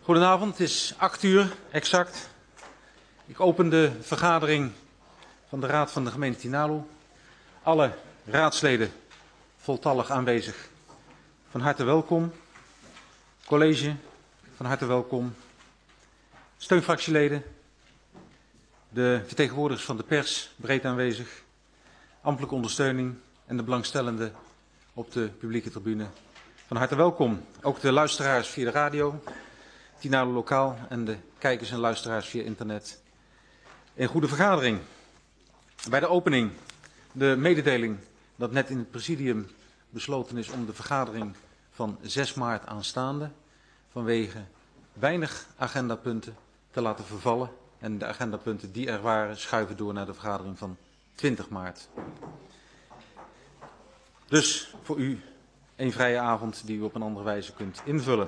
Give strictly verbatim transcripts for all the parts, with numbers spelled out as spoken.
Goedenavond, het is acht uur exact. Ik open de vergadering van de Raad van de gemeente Tynaarlo. Alle raadsleden voltallig aanwezig. Van harte welkom. College, van harte welkom. Steunfractieleden. De vertegenwoordigers van de pers, breed aanwezig. Ambtelijke ondersteuning en de belangstellenden op de publieke tribune. Van harte welkom. Ook de luisteraars via de radio, Tynaarlo Lokaal en de kijkers en luisteraars via internet. Een goede vergadering. Bij de opening de mededeling dat net in het presidium besloten is om de vergadering van zes maart aanstaande vanwege weinig agendapunten te laten vervallen. En de agendapunten die er waren schuiven door naar de vergadering van twintig maart. Dus voor u een vrije avond die u op een andere wijze kunt invullen.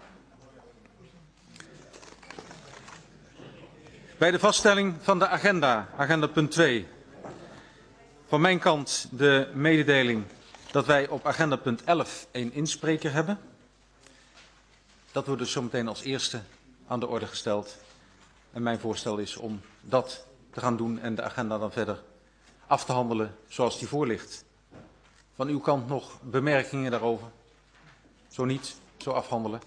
Bij de vaststelling van de agenda, agenda punt twee. Van mijn kant de mededeling dat wij op agenda punt elf een inspreker hebben. Dat wordt dus zometeen als eerste aan de orde gesteld. En mijn voorstel is om dat te gaan doen en de agenda dan verder af te handelen zoals die voor ligt. Van uw kant nog bemerkingen daarover? Zo niet, zo afhandelen.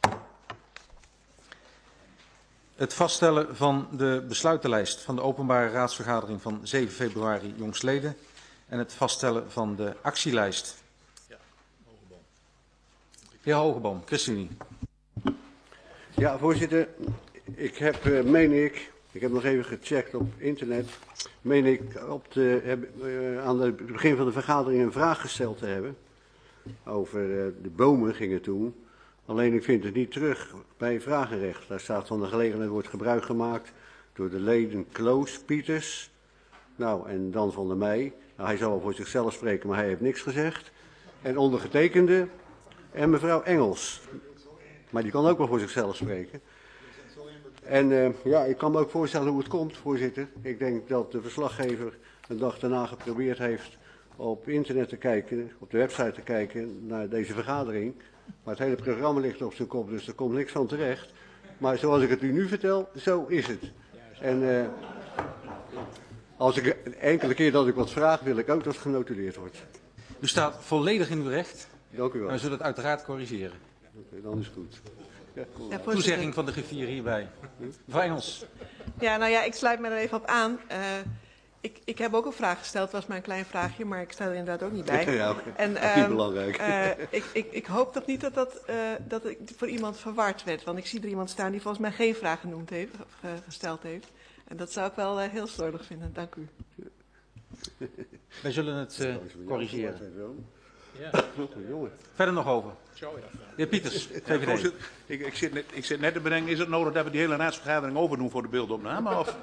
Het vaststellen van de besluitenlijst van de openbare raadsvergadering van zeven februari jongstleden. En het vaststellen van de actielijst. Ja, Hogeboom. Heer Hogeboom, ChristenUnie. Ja, voorzitter. Ik heb, uh, meen ik, ik heb nog even gecheckt op internet, meen ik op de, heb, uh, aan het begin van de vergadering een vraag gesteld te hebben. Over uh, de bomen ging het toen. Alleen ik vind het niet terug bij vragenrecht. Daar staat van de gelegenheid wordt gebruik gemaakt door de leden Kloos, Pieters. Nou, en dan van de mij. Nou, hij zou wel voor zichzelf spreken, maar hij heeft niks gezegd. En ondergetekende en mevrouw Engels. Maar die kan ook wel voor zichzelf spreken. En uh, ja, ik kan me ook voorstellen hoe het komt, voorzitter. Ik denk dat de verslaggever een dag daarna geprobeerd heeft op internet te kijken, op de website te kijken naar deze vergadering. Maar het hele programma ligt op zijn kop, dus er komt niks van terecht. Maar zoals ik het u nu vertel, zo is het. En uh, als ik een enkele keer dat ik wat vraag, wil ik ook dat het genotuleerd wordt. U staat volledig in uw recht. Dank u wel. Maar we zullen het uiteraard corrigeren. Oké, okay, dan is het goed. Ja, cool. Ja, Toezegging van de griffier hierbij. Mevrouw Engels. Ja, nou ja, ik sluit me er even op aan. Uh, ik, ik heb ook een vraag gesteld, het was maar een klein vraagje, maar ik sta er inderdaad ook niet bij. Ja, okay. En, dat is niet um, belangrijk. Uh, ik, ik, ik hoop toch niet dat dat, uh, dat ik voor iemand verward werd, want ik zie er iemand staan die volgens mij geen vraag genoemd heeft, of, uh, gesteld heeft. En dat zou ik wel uh, heel slordig vinden. Dank u. Wij zullen het uh, corrigeren. Ja. Verder nog over. Zo, ja. De heer Pieters, Ja, V V D. ik, ik, zit net, ik zit net te bedenken, is het nodig dat we die hele raadsvergadering overdoen voor de beeldopname? Of?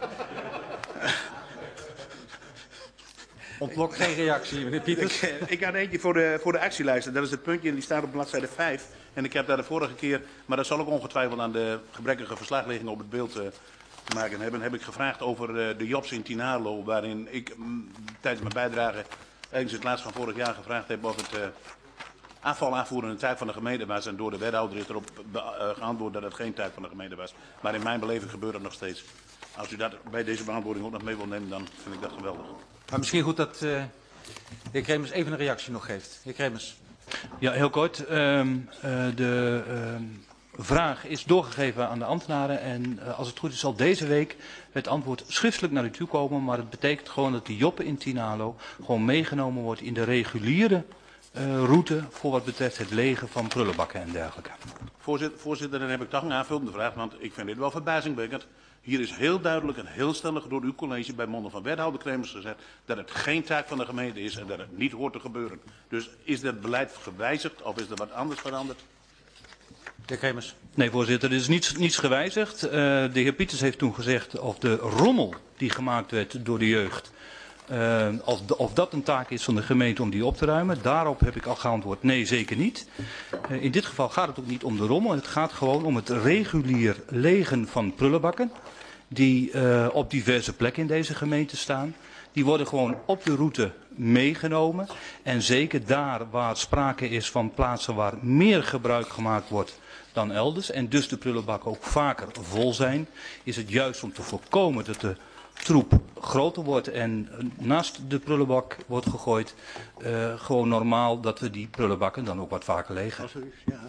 Ontlok geen reactie, meneer Pieters. Ik, ik had eentje voor de, voor de actielijsten. Dat is het puntje en die staat op bladzijde vijf. En ik heb daar de vorige keer, maar dat zal ook ongetwijfeld aan de gebrekkige verslagligging op het beeld uh, te maken hebben. Heb ik gevraagd over uh, de jobs in Tynaarlo, waarin ik m, tijdens mijn bijdrage, eigenlijk het laatst van vorig jaar, gevraagd heb of het uh, afval afvoeren een taak van de gemeente was. En door de wethouder is erop uh, geantwoord dat het geen taak van de gemeente was. Maar in mijn beleving gebeurt dat nog steeds. Als u dat bij deze beantwoording ook nog mee wilt nemen, dan vind ik dat geweldig. Maar misschien goed dat uh, de heer Kremers even een reactie nog geeft. Heer Kremers. Ja, heel kort. Uh, uh, de uh, vraag is doorgegeven aan de ambtenaren en uh, als het goed is zal deze week het antwoord schriftelijk naar u toe komen. Maar het betekent gewoon dat de joppen in Tynaarlo gewoon meegenomen wordt in de reguliere uh, route voor wat betreft het legen van prullenbakken en dergelijke. Voorzitter, voorzitter, dan heb ik toch een aanvullende vraag, want ik vind dit wel verbazingwekkend. Hier is heel duidelijk en heel stellig door uw college bij monden van wethouder Kremers gezegd dat het geen taak van de gemeente is en dat het niet hoort te gebeuren. Dus is dat beleid gewijzigd of is er wat anders veranderd? De heer Kremers. Nee, voorzitter, er is niets, niets gewijzigd. Uh, de heer Pieters heeft toen gezegd of de rommel die gemaakt werd door de jeugd, uh, of, de, of dat een taak is van de gemeente om die op te ruimen. Daarop heb ik al geantwoord, nee, zeker niet. Uh, in dit geval gaat het ook niet om de rommel. Het gaat gewoon om het regulier legen van prullenbakken die uh, op diverse plekken in deze gemeente staan. Die worden gewoon op de route meegenomen. En zeker daar waar sprake is van plaatsen waar meer gebruik gemaakt wordt dan elders, en dus de prullenbakken ook vaker vol zijn, is het juist om te voorkomen dat de troep groter wordt en naast de prullenbak wordt gegooid, uh, gewoon normaal dat we die prullenbakken dan ook wat vaker legen. Ja.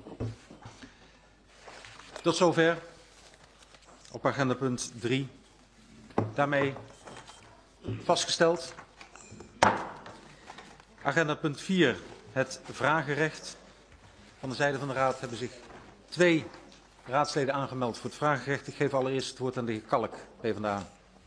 Tot zover op agenda punt drie. Daarmee vastgesteld. Agenda punt vier, het vragenrecht. Van de zijde van de Raad hebben zich twee raadsleden aangemeld voor het vragenrecht. Ik geef allereerst het woord aan de heer Kalk, PvdA.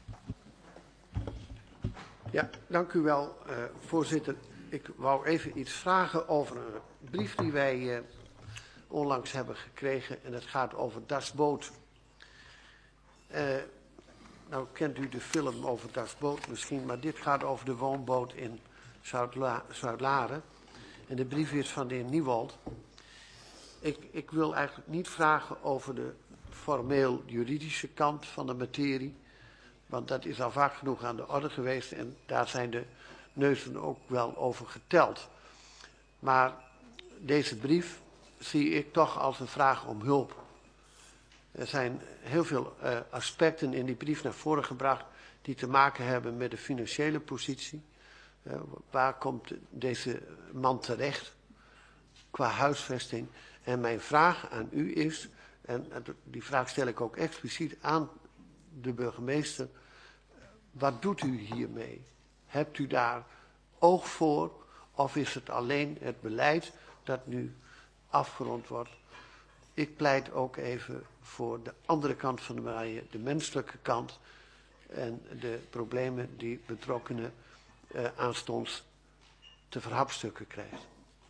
Ja, dank u wel, uh, voorzitter. Ik wou even iets vragen over een brief die wij uh, onlangs hebben gekregen. En het gaat over Das Boot. Uh, nou kent u de film over Das Boot misschien, maar dit gaat over de woonboot in Zuid-Laren. En de brief is van de heer Nieuwold. Ik, ik wil eigenlijk niet vragen over de formeel juridische kant van de materie. Want dat is al vaak genoeg aan de orde geweest en daar zijn de neuzen ook wel over geteld. Maar deze brief zie ik toch als een vraag om hulp. Er zijn heel veel uh, aspecten in die brief naar voren gebracht die te maken hebben met de financiële positie. Uh, waar komt deze man terecht qua huisvesting? En mijn vraag aan u is, en die vraag stel ik ook expliciet aan de burgemeester, wat doet u hiermee? Hebt u daar oog voor of is het alleen het beleid dat nu afgerond wordt? Ik pleit ook even voor de andere kant van de medaille, de menselijke kant en de problemen die betrokkenen uh, aanstonds te verhapstukken krijgt.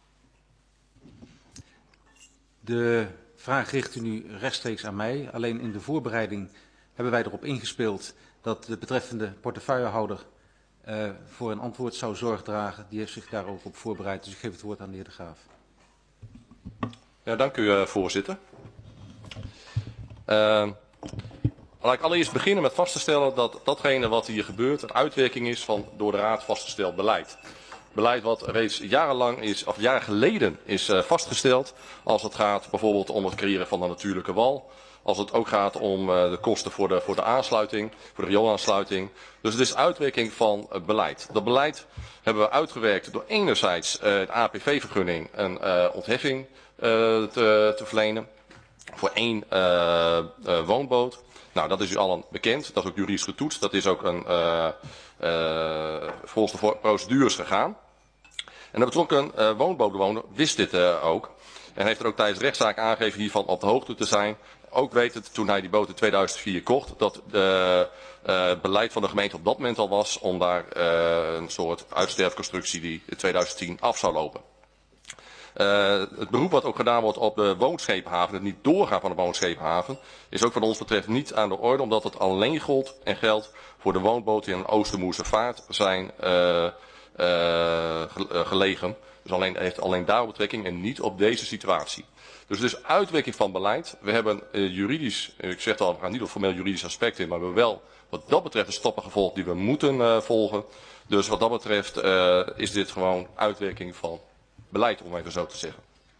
De vraag richt u nu rechtstreeks aan mij. Alleen in de voorbereiding hebben wij erop ingespeeld dat de betreffende portefeuillehouder uh, voor een antwoord zou zorg dragen. Die heeft zich daar ook op voorbereid. Dus ik geef het woord aan de heer De Graaf. Ja, dank u, uh, voorzitter. Uh, laat ik allereerst beginnen met vast te stellen dat datgene wat hier gebeurt een uitwerking is van door de Raad vastgesteld beleid. Beleid wat reeds jarenlang is, of jaren geleden is uh, vastgesteld. Als het gaat bijvoorbeeld om het creëren van de natuurlijke wal. Als het ook gaat om uh, de kosten voor de, voor de aansluiting, voor de rioolaansluiting. Dus het is uitwerking van uh, beleid. Dat beleid hebben we uitgewerkt door enerzijds uh, de A P V-vergunning een uh, ontheffing uh, te, te verlenen. Voor één uh, uh, woonboot. Nou, dat is u allen bekend. Dat is ook juridisch getoetst. Dat is ook een, uh, uh, volgens de procedures gegaan. En de betrokken uh, woonbootbewoner wist dit uh, ook. En heeft er ook tijdens de rechtszaak aangegeven hiervan op de hoogte te zijn. Ook weet het, toen hij die boot in tweeduizend vier kocht, dat het uh, beleid van de gemeente op dat moment al was om daar uh, een soort uitsterfconstructie die in tweeduizend tien af zou lopen. Uh, het beroep wat ook gedaan wordt op de woonscheephaven, het niet doorgaan van de woonscheephaven, is ook wat ons betreft niet aan de orde, omdat het alleen gold en geldt voor de woonboten die in een Oostermoerse vaart zijn uh, uh, gelegen. Dus alleen, heeft alleen daar betrekking en niet op deze situatie. Dus het is uitwerking van beleid. We hebben uh, juridisch, ik zeg het al, we gaan niet op formeel juridisch aspect in, maar we hebben wel wat dat betreft de stappen gevolgd die we moeten uh, volgen. Dus wat dat betreft uh, is dit gewoon uitwerking van beleid, om even zo te zeggen.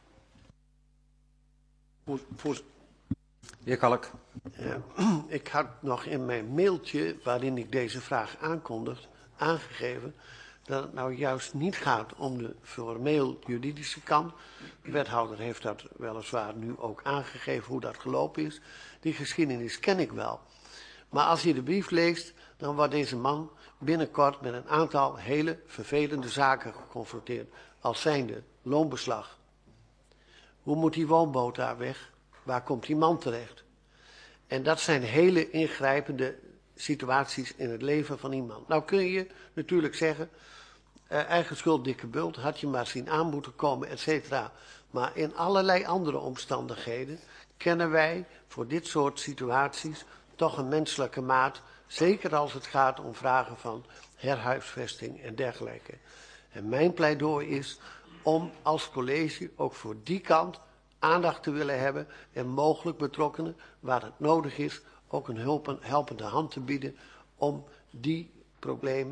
Voor, voor... Heer Kalk. Ja, ik had nog in mijn mailtje, waarin ik deze vraag aankondig, aangegeven dat het nou juist niet gaat om de formeel juridische kant. De wethouder heeft dat weliswaar nu ook aangegeven hoe dat gelopen is. Die geschiedenis ken ik wel. Maar als je de brief leest, dan wordt deze man binnenkort met een aantal hele vervelende zaken geconfronteerd. Als zijnde loonbeslag. Hoe moet die woonboot daar weg? Waar komt die man terecht? En dat zijn hele ingrijpende situaties in het leven van iemand. Nou kun je natuurlijk zeggen, uh, eigen schuld, dikke bult, had je maar zien aan moeten komen, et cetera. Maar in allerlei andere omstandigheden kennen wij voor dit soort situaties toch een menselijke maat, zeker als het gaat om vragen van herhuisvesting en dergelijke. En mijn pleidooi is om als college ook voor die kant aandacht te willen hebben en mogelijk betrokkenen, waar het nodig is, ook een hulp, helpende hand te bieden om die problemen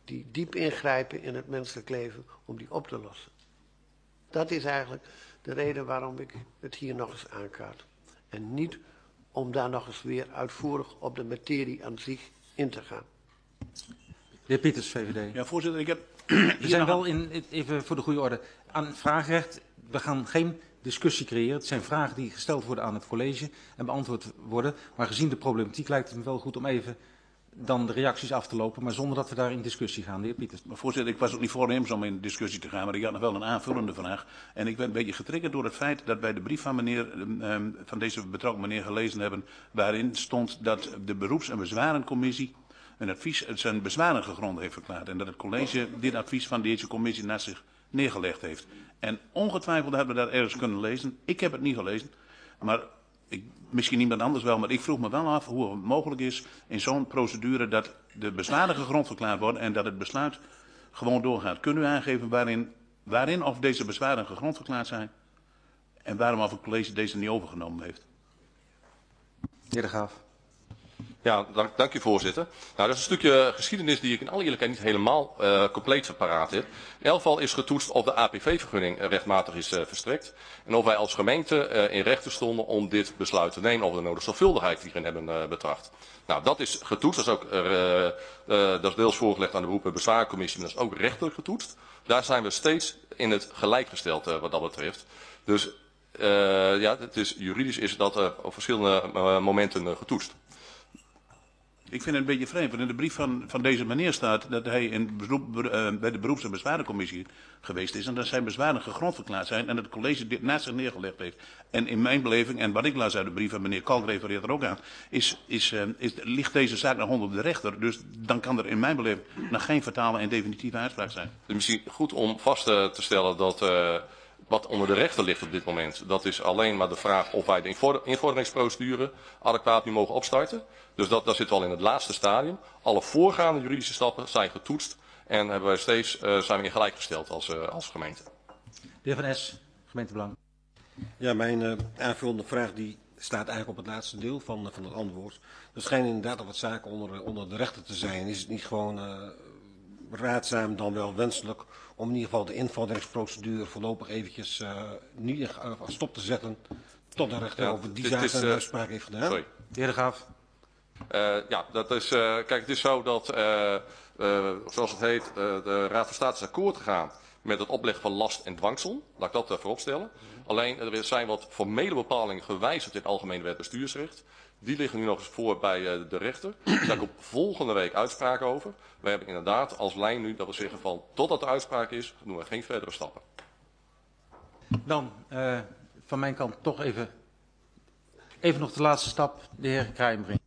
die diep ingrijpen in het menselijk leven om die op te lossen. Dat is eigenlijk de reden waarom ik het hier nog eens aankaart. En niet om daar nog eens weer uitvoerig op de materie aan zich in te gaan. De heer Pieters, V V D. Ja, voorzitter, ik heb... We zijn wel in, even voor de goede orde, aan vraagrecht. We gaan geen discussie creëren. Het zijn vragen die gesteld worden aan het college en beantwoord worden. Maar gezien de problematiek lijkt het me wel goed om even dan de reacties af te lopen, maar zonder dat we daar in discussie gaan. De heer Pieters. Maar voorzitter, ik was ook niet voornemens om in discussie te gaan, maar ik had nog wel een aanvullende vraag. En ik ben een beetje getriggerd door het feit dat wij de brief van, meneer, um, van deze betrokken meneer gelezen hebben, waarin stond dat de beroeps- en bezwarencommissie een advies, zijn bezwaren gegrondig heeft verklaard. En dat het college dit advies van deze commissie naast zich neergelegd heeft. En ongetwijfeld hebben we dat ergens kunnen lezen. Ik heb het niet gelezen, maar ik, misschien iemand anders wel. Maar ik vroeg me wel af hoe het mogelijk is in zo'n procedure dat de bezwaren gegrond verklaard worden en dat het besluit gewoon doorgaat. Kunt u aangeven waarin, waarin of deze bezwaren gegrond verklaard zijn en waarom of het college deze niet overgenomen heeft? De heer De Graaf. Ja, dank, dank u voorzitter. Nou, dat is een stukje geschiedenis die ik in alle eerlijkheid niet helemaal uh, compleet paraat heb. In elk geval is getoetst of de A P V-vergunning uh, rechtmatig is uh, verstrekt. En of wij als gemeente uh, in rechten stonden om dit besluit te nemen, of we de nodige zorgvuldigheid hierin hebben uh, betracht. Nou, dat is getoetst. Dat is ook uh, uh, dat is deels voorgelegd aan de beroep- en bezwaarcommissie, maar dat is ook rechtelijk getoetst. Daar zijn we steeds in het gelijk gesteld uh, wat dat betreft. Dus uh, ja, het is, juridisch is dat uh, op verschillende uh, momenten uh, getoetst. Ik vind het een beetje vreemd, want in de brief van, van deze meneer staat dat hij in beroep, uh, bij de beroeps- en bezwarencommissie geweest is en dat zijn bezwaren gegrond verklaard zijn en dat het college dit naast zich neergelegd heeft. En in mijn beleving, en wat ik las uit de brief van meneer Kalk refereert er ook aan, is, is, uh, is, ligt deze zaak nog onder de rechter. Dus dan kan er in mijn beleving nog geen fatale en definitieve uitspraak zijn. Het is misschien goed om vast uh, te stellen dat uh, wat onder de rechter ligt op dit moment, dat is alleen maar de vraag of wij de invorderingsprocedure adequaat nu mogen opstarten. Dus dat, dat zit wel in het laatste stadium. Alle voorgaande juridische stappen zijn getoetst en hebben wij steeds, uh, zijn we in gelijk gesteld als, uh, als gemeente. De heer Van Es, gemeentebelang. Ja, mijn uh, aanvullende vraag die staat eigenlijk op het laatste deel van, uh, van het antwoord. Er schijnen inderdaad al wat zaken onder, onder de rechter te zijn. Is het niet gewoon uh, raadzaam dan wel wenselijk om in ieder geval de invorderingsprocedure voorlopig eventjes uh, niet uh, stop te zetten tot de rechter ja, over die zaak een uh, uitspraak heeft gedaan? Sorry. De heer De Graaf. Uh, ja, dat is, uh, kijk, het is zo dat, uh, uh, zoals het heet, uh, de Raad van State is akkoord gegaan met het opleggen van last en dwangsom. Laat ik dat uh, vooropstellen. Alleen, er zijn wat formele bepalingen gewijzigd in het Algemene Wet Bestuursrecht. Die liggen nu nog eens voor bij uh, de rechter. Daar zal ik op volgende week uitspraak over. We hebben inderdaad als lijn nu dat we zeggen van, totdat de uitspraak is, doen we geen verdere stappen. Dan, uh, van mijn kant toch even, even nog de laatste stap, de heer Kraaienbrink.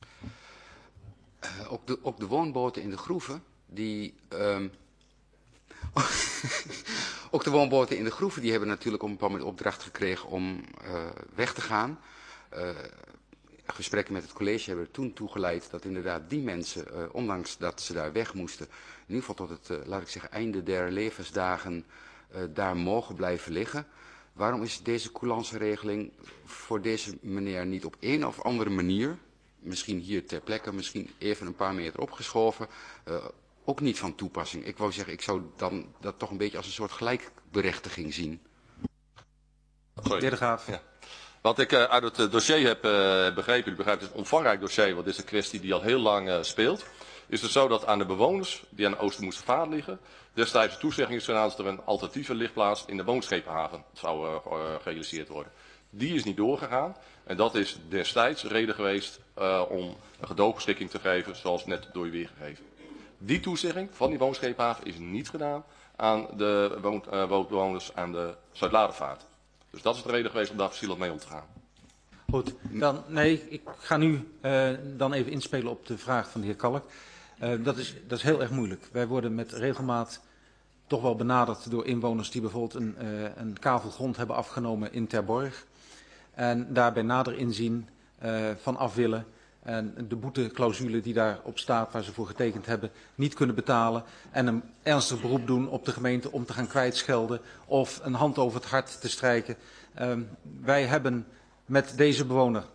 Uh, ook, de, ook de woonboten in de groeven, die, um, ook de woonboten in de groeven, die hebben natuurlijk op een bepaald moment opdracht gekregen om uh, weg te gaan. Uh, gesprekken met het college hebben er toen toegeleid dat inderdaad die mensen, uh, ondanks dat ze daar weg moesten, in ieder geval tot het, uh, laat ik zeggen, einde der levensdagen uh, daar mogen blijven liggen. Waarom is deze coulance-regeling voor deze meneer niet op een of andere manier, misschien hier ter plekke, misschien even een paar meter opgeschoven, uh, ook niet van toepassing? Ik wou zeggen, ik zou dan dat toch een beetje als een soort gelijkberechtiging zien. Sorry. De heer De Graaf. Ja. Wat ik uh, uit het uh, dossier heb uh, begrepen, u begrijpt, het is een omvangrijk dossier, want dit is een kwestie die al heel lang uh, speelt. Is het zo dat aan de bewoners die aan de Oostermoestervaart liggen, destijds de toezegging is gedaan dat er een alternatieve ligplaats in de woonschepenhaven zou uh, uh, gerealiseerd worden. Die is niet doorgegaan en dat is destijds reden geweest uh, om een gedoogbeschikking te geven, zoals net door u weergegeven. Die toezegging van die woonschepenhaven is niet gedaan aan de woon, uh, bewoners aan de Zuid-Ladervaart. Dus dat is de reden geweest om daar verschillend mee om te gaan. Goed, dan, nee, ik ga nu uh, dan even inspelen op de vraag van de heer Kalk. Uh, dat, is, dat is heel erg moeilijk. Wij worden met regelmaat toch wel benaderd door inwoners die bijvoorbeeld een, uh, een kavel grond hebben afgenomen in Terborg. En daarbij nader inzien uh, van af willen. En de boeteclausule die daarop staat, waar ze voor getekend hebben, niet kunnen betalen. En een ernstig beroep doen op de gemeente om te gaan kwijtschelden of een hand over het hart te strijken. Uh, wij hebben met deze bewoner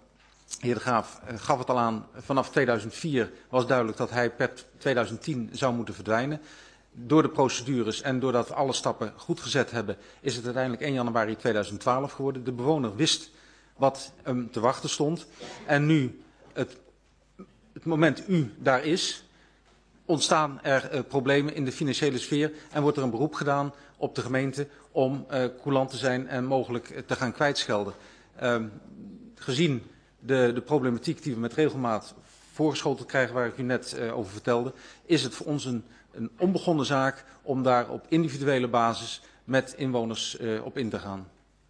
De heer De Graaf uh, gaf het al aan, vanaf tweeduizend vier was duidelijk dat hij per tweeduizend tien zou moeten verdwijnen. Door de procedures en doordat we alle stappen goed gezet hebben, is het uiteindelijk één januari tweeduizend twaalf geworden. De bewoner wist wat hem te wachten stond. En nu, het, het moment u daar is, ontstaan er uh, problemen in de financiële sfeer en wordt er een beroep gedaan op de gemeente om uh, coulant te zijn en mogelijk uh, te gaan kwijtschelden. Uh, gezien de, de problematiek die we met regelmaat voorgeschoteld krijgen, waar ik u net uh, over vertelde, is het voor ons een, een onbegonnen zaak om daar op individuele basis met inwoners uh, op in te gaan.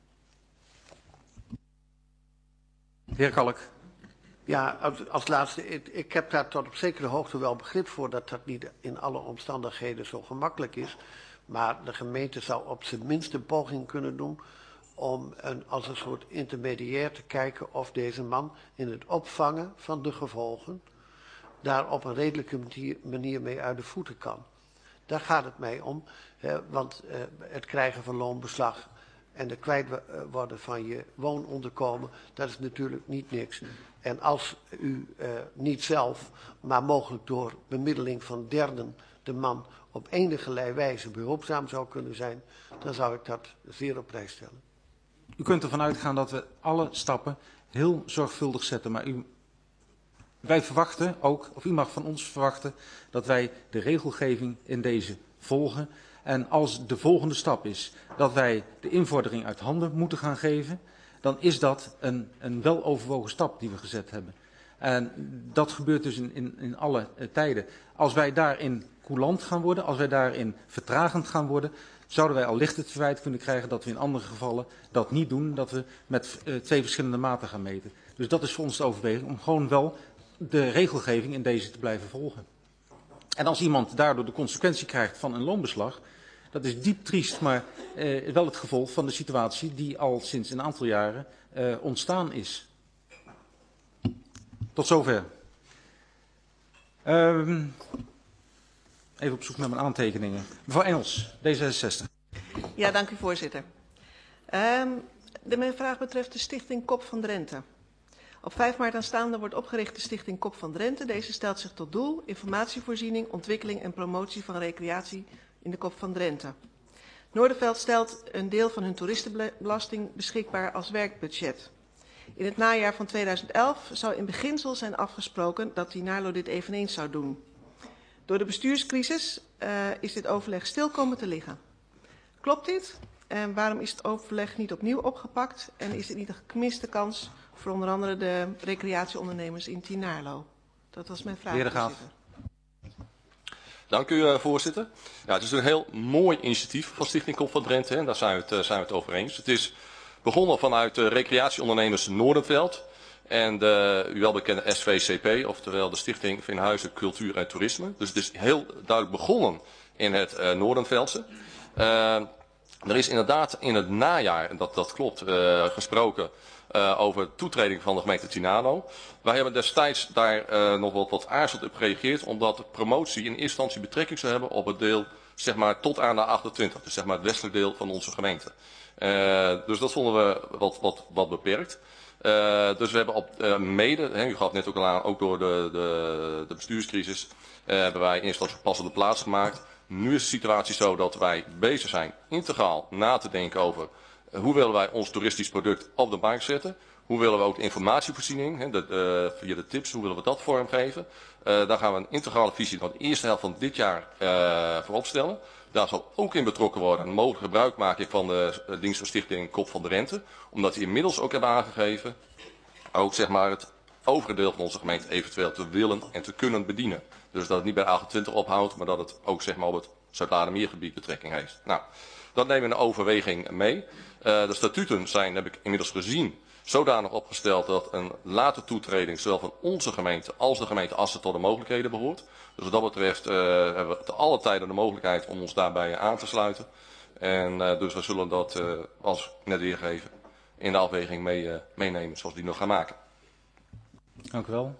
De heer Kalk. Ja, als, als laatste, ik, ik heb daar tot op zekere hoogte wel begrip voor dat dat niet in alle omstandigheden zo gemakkelijk is. Maar de gemeente zou op zijn minst een poging kunnen doen om een, als een soort intermediair te kijken of deze man in het opvangen van de gevolgen daar op een redelijke manier, manier mee uit de voeten kan. Daar gaat het mij om, hè, want uh, het krijgen van loonbeslag en de kwijt worden van je woononderkomen, dat is natuurlijk niet niks. En als u uh, niet zelf, maar mogelijk door bemiddeling van derden de man op enige wijze behulpzaam zou kunnen zijn, dan zou ik dat zeer op prijs stellen. U kunt ervan uitgaan dat we alle stappen heel zorgvuldig zetten, maar u, wij verwachten ook, of u mag van ons verwachten, dat wij de regelgeving in deze volgen. En als de volgende stap is dat wij de invordering uit handen moeten gaan geven, dan is dat een, een weloverwogen stap die we gezet hebben. En dat gebeurt dus in, in, in alle uh, tijden. Als wij daarin coulant gaan worden, als wij daarin vertragend gaan worden, zouden wij al licht het verwijt kunnen krijgen dat we in andere gevallen dat niet doen, dat we met uh, twee verschillende maten gaan meten. Dus dat is voor ons de overweging om gewoon wel de regelgeving in deze te blijven volgen. En als iemand daardoor de consequentie krijgt van een loonbeslag, dat is diep triest, maar uh, wel het gevolg van de situatie die al sinds een aantal jaren uh, ontstaan is. Tot zover. Um, even op zoek naar mijn aantekeningen. Mevrouw Engels, D zesenzestig. Ja, dank u voorzitter. Um, de, mijn vraag betreft de stichting Kop van Drenthe. Op vijf maart aanstaande wordt opgericht de stichting Kop van Drenthe. Deze stelt zich tot doel informatievoorziening, ontwikkeling en promotie van recreatie in de Kop van Drenthe. Noorderveld stelt een deel van hun toeristenbelasting beschikbaar als werkbudget. In het najaar van tweeduizend elf zou in beginsel zijn afgesproken dat Tinarlo dit eveneens zou doen. Door de bestuurscrisis uh, is dit overleg stil komen te liggen. Klopt dit? En waarom is het overleg niet opnieuw opgepakt? En is dit niet een gemiste kans voor onder andere de recreatieondernemers in Tinarlo? Dat was mijn vraag. Heer De Graaf. Dank u, uh, voorzitter. Ja, het is een heel mooi initiatief van Stichting Kop van Drenthe. Hè. Daar zijn we, het, uh, zijn we het over eens. Het is begonnen vanuit de recreatieondernemers Noordenveld en de u wel bekende S V C P, oftewel de Stichting Veenhuizen Cultuur en Toerisme. Dus het is heel duidelijk begonnen in het uh, Noordenveldse. Uh, er is inderdaad in het najaar, en dat, dat klopt, uh, gesproken uh, over toetreding van de gemeente Tinarlo. Wij hebben destijds daar uh, nog wat, wat aarzeld op gereageerd, omdat de promotie in eerste instantie betrekking zou hebben op het deel zeg maar, tot aan de achtentwintig, dus zeg maar, het westelijk deel van onze gemeente. Uh, dus dat vonden we wat, wat, wat beperkt. Uh, dus we hebben op uh, mede, hè, u gaf net ook al aan, ook door de, de, de bestuurscrisis, uh, hebben wij in eerste instantie passende plaats gemaakt. Nu is de situatie zo dat wij bezig zijn integraal na te denken over uh, hoe willen wij ons toeristisch product op de markt zetten. Hoe willen we ook de informatievoorziening, hè, de, uh, via de tips, hoe willen we dat vormgeven. Uh, daar gaan we een integrale visie van de eerste helft van dit jaar uh, voor opstellen. Daar zal ook in betrokken worden een mogelijk gebruik maken van de uh, dienst van Stichting Kop van Drenthe. Omdat die inmiddels ook hebben aangegeven, ook zeg maar het overige deel van onze gemeente eventueel te willen en te kunnen bedienen. Dus dat het niet bij achtentwintig ophoudt, maar dat het ook zeg maar op het Zuid-Laardermeergebied betrekking heeft. Nou, dat nemen we in de overweging mee. Uh, de statuten zijn, heb ik inmiddels gezien, zodanig opgesteld dat een late toetreding zowel van onze gemeente als de gemeente Assen tot de mogelijkheden behoort. Dus wat dat betreft uh, hebben we te alle tijden de mogelijkheid om ons daarbij aan te sluiten. En uh, dus we zullen dat, uh, als net weergegeven, in de afweging mee, uh, meenemen zoals we die nog gaan maken. Dank u wel.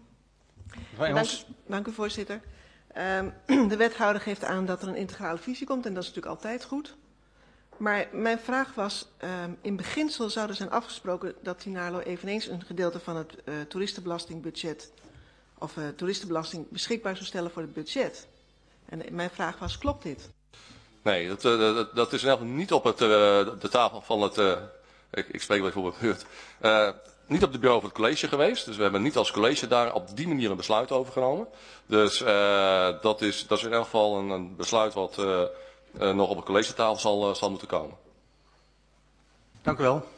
Dank, dank u, voorzitter. Um, de wethouder geeft aan dat er een integrale visie komt en dat is natuurlijk altijd goed. maar mijn vraag was, um, in beginsel zou er zijn afgesproken dat Tynaarlo eveneens een gedeelte van het uh, toeristenbelastingbudget of uh, toeristenbelasting beschikbaar zou stellen voor het budget. En mijn vraag was, klopt dit? Nee, dat, uh, dat, dat is in elk geval niet op het, uh, de tafel van het, uh, ik, ik spreek wel even op het beurt, uh, niet op het bureau van het college geweest. Dus we hebben niet als college daar op die manier een besluit over genomen. Dus uh, dat, is, dat is in elk geval een, een besluit wat uh, uh, nog op het collegetafel zal, uh, zal moeten komen. Dank u wel.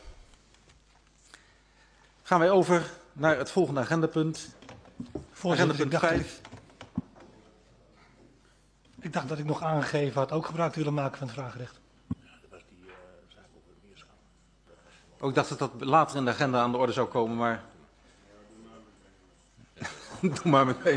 Gaan wij over naar het volgende agendapunt. Agendapunt vijf. Ik dacht dat ik nog aangegeven had ook gebruik te willen maken van het vragenrecht. Ook ik dacht dat dat later in de agenda aan de orde zou komen, maar... Doe maar meteen.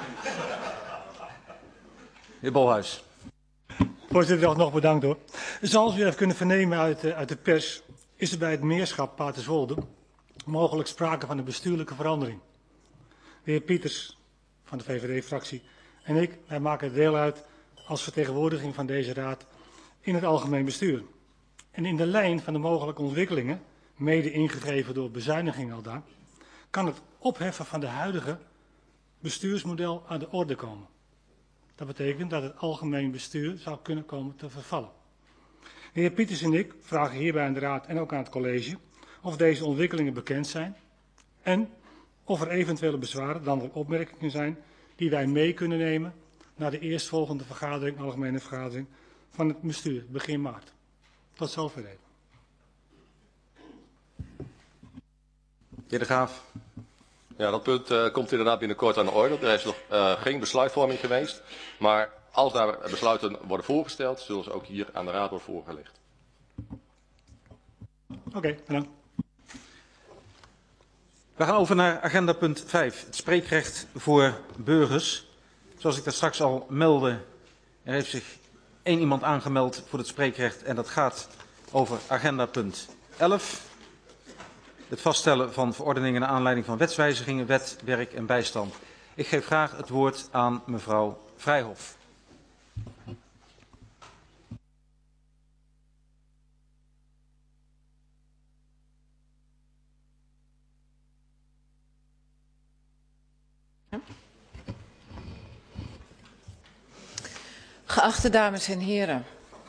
Heer Bolhuis. Voorzitter, nog bedankt hoor. Zoals u heeft kunnen vernemen uit, uit de pers, is er bij het Meerschap Paterswolde mogelijk sprake van een bestuurlijke verandering. De heer Pieters van de V V D-fractie en ik, wij maken deel uit als vertegenwoordiging van deze raad in het algemeen bestuur. En in de lijn van de mogelijke ontwikkelingen, mede ingegeven door bezuiniging al daar, kan het opheffen van de huidige bestuursmodel aan de orde komen. Dat betekent dat het algemeen bestuur zou kunnen komen te vervallen. De heer Pieters en ik vragen hierbij aan de raad en ook aan het college of deze ontwikkelingen bekend zijn en of er eventuele bezwaren, dan wel opmerkingen zijn, die wij mee kunnen nemen naar de eerstvolgende vergadering, algemene vergadering van het bestuur, begin maart. Tot zover even. Heer De Graaf. Ja, dat punt uh, komt inderdaad binnenkort aan de orde. Er is nog uh, geen besluitvorming geweest. Maar als daar besluiten worden voorgesteld, zullen ze ook hier aan de raad worden voorgelegd. Oké, okay, bedankt. We gaan over naar agenda punt vijf, het spreekrecht voor burgers. Zoals ik daar straks al meldde, er heeft zich één iemand aangemeld voor het spreekrecht en dat gaat over agenda punt elf. Het vaststellen van verordeningen naar aanleiding van wetswijzigingen, wet, werk en bijstand. Ik geef graag het woord aan mevrouw Vrijhof. Geachte dames en heren,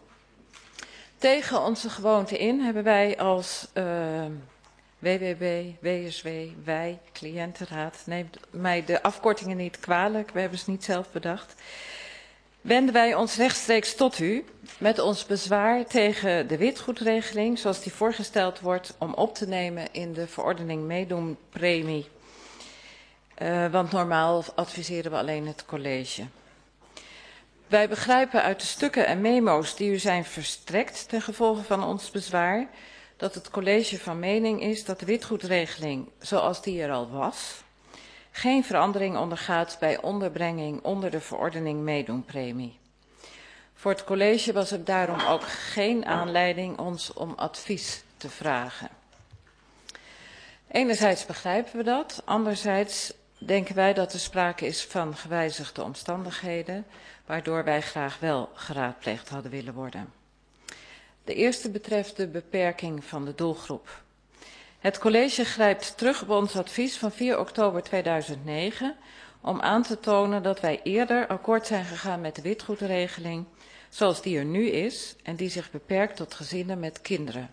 tegen onze gewoonte in hebben wij als uh, W W B, W S W, wij, cliëntenraad, neemt mij de afkortingen niet kwalijk, we hebben ze niet zelf bedacht, wenden wij ons rechtstreeks tot u met ons bezwaar tegen de witgoedregeling zoals die voorgesteld wordt om op te nemen in de verordening meedoenpremie. Uh, want normaal adviseren we alleen het college. Wij begrijpen uit de stukken en memo's die u zijn verstrekt ten gevolge van ons bezwaar dat het college van mening is dat de witgoedregeling zoals die er al was geen verandering ondergaat bij onderbrenging onder de verordening meedoenpremie. Voor het college was er daarom ook geen aanleiding ons om advies te vragen. Enerzijds begrijpen we dat, anderzijds denken wij dat er sprake is van gewijzigde omstandigheden, waardoor wij graag wel geraadpleegd hadden willen worden. De eerste betreft de beperking van de doelgroep. Het college grijpt terug op ons advies van vier oktober tweeduizend negen om aan te tonen dat wij eerder akkoord zijn gegaan met de witgoedregeling zoals die er nu is en die zich beperkt tot gezinnen met kinderen.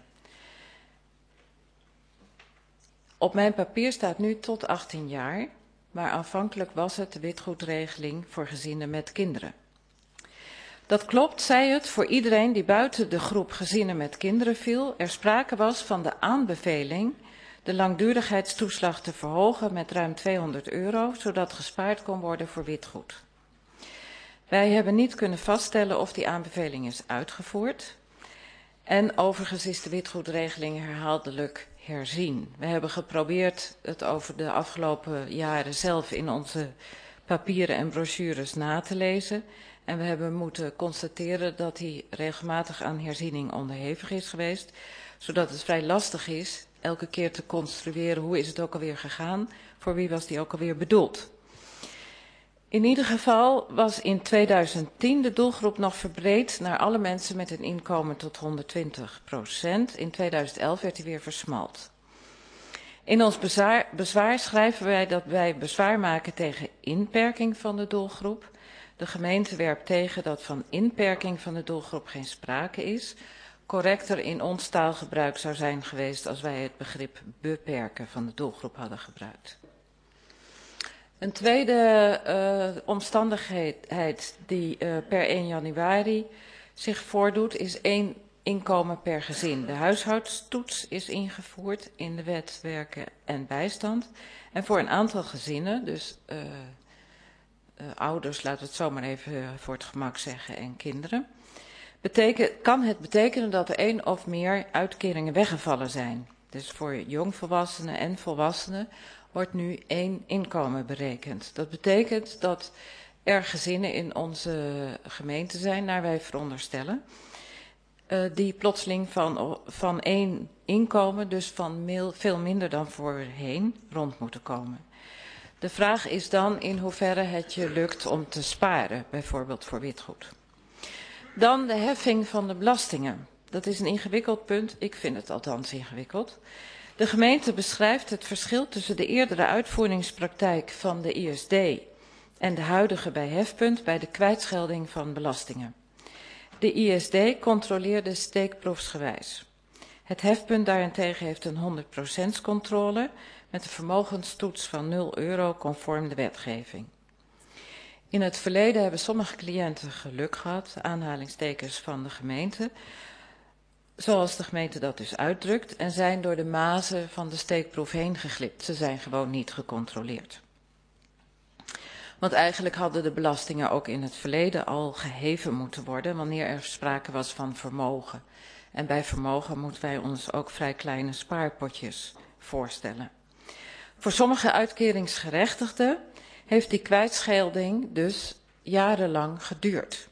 Op mijn papier staat nu tot achttien jaar, maar aanvankelijk was het de witgoedregeling voor gezinnen met kinderen. Dat klopt, zij het, voor iedereen die buiten de groep gezinnen met kinderen viel, er sprake was van de aanbeveling de langdurigheidstoeslag te verhogen met ruim tweehonderd euro, zodat gespaard kon worden voor witgoed. Wij hebben niet kunnen vaststellen of die aanbeveling is uitgevoerd. En overigens is de witgoedregeling herhaaldelijk herzien. We hebben geprobeerd het over de afgelopen jaren zelf in onze papieren en brochures na te lezen. En we hebben moeten constateren dat die regelmatig aan herziening onderhevig is geweest. Zodat het vrij lastig is elke keer te construeren hoe is het ook alweer gegaan, voor wie was die ook alweer bedoeld. In ieder geval was in tweeduizend tien de doelgroep nog verbreed naar alle mensen met een inkomen tot honderdtwintig procent. In tweeduizend elf werd die weer versmalt. In ons bezwaar, bezwaar schrijven wij dat wij bezwaar maken tegen inperking van de doelgroep. De gemeente werpt tegen dat van inperking van de doelgroep geen sprake is. Correcter in ons taalgebruik zou zijn geweest als wij het begrip beperken van de doelgroep hadden gebruikt. Een tweede uh, omstandigheid die uh, per één januari zich voordoet is één inkomen per gezin. De huishoudstoets is ingevoerd in de wet werken en bijstand. En voor een aantal gezinnen, dus uh, uh, ouders, laten we het zo maar even voor het gemak zeggen, en kinderen, beteken, kan het betekenen dat er één of meer uitkeringen weggevallen zijn. Dus voor jongvolwassenen en volwassenen wordt nu één inkomen berekend. Dat betekent dat er gezinnen in onze gemeente zijn, naar wij veronderstellen, uh, die plotseling van, van één inkomen, dus van meel, veel minder dan voorheen, rond moeten komen. De vraag is dan in hoeverre het je lukt om te sparen, bijvoorbeeld voor witgoed. Dan de heffing van de belastingen. Dat is een ingewikkeld punt, ik vind het althans ingewikkeld. De gemeente beschrijft het verschil tussen de eerdere uitvoeringspraktijk van de I S D en de huidige bij hefpunt bij de kwijtschelding van belastingen. De I S D controleerde steekproefsgewijs. Het hefpunt daarentegen heeft een honderd procent controle met een vermogenstoets van nul euro conform de wetgeving. In het verleden hebben sommige cliënten geluk gehad, aanhalingstekens van de gemeente, zoals de gemeente dat dus uitdrukt, en zijn door de mazen van de steekproef heen geglipt. Ze zijn gewoon niet gecontroleerd. Want eigenlijk hadden de belastingen ook in het verleden al geheven moeten worden, wanneer er sprake was van vermogen. En bij vermogen moeten wij ons ook vrij kleine spaarpotjes voorstellen. Voor sommige uitkeringsgerechtigden heeft die kwijtschelding dus jarenlang geduurd.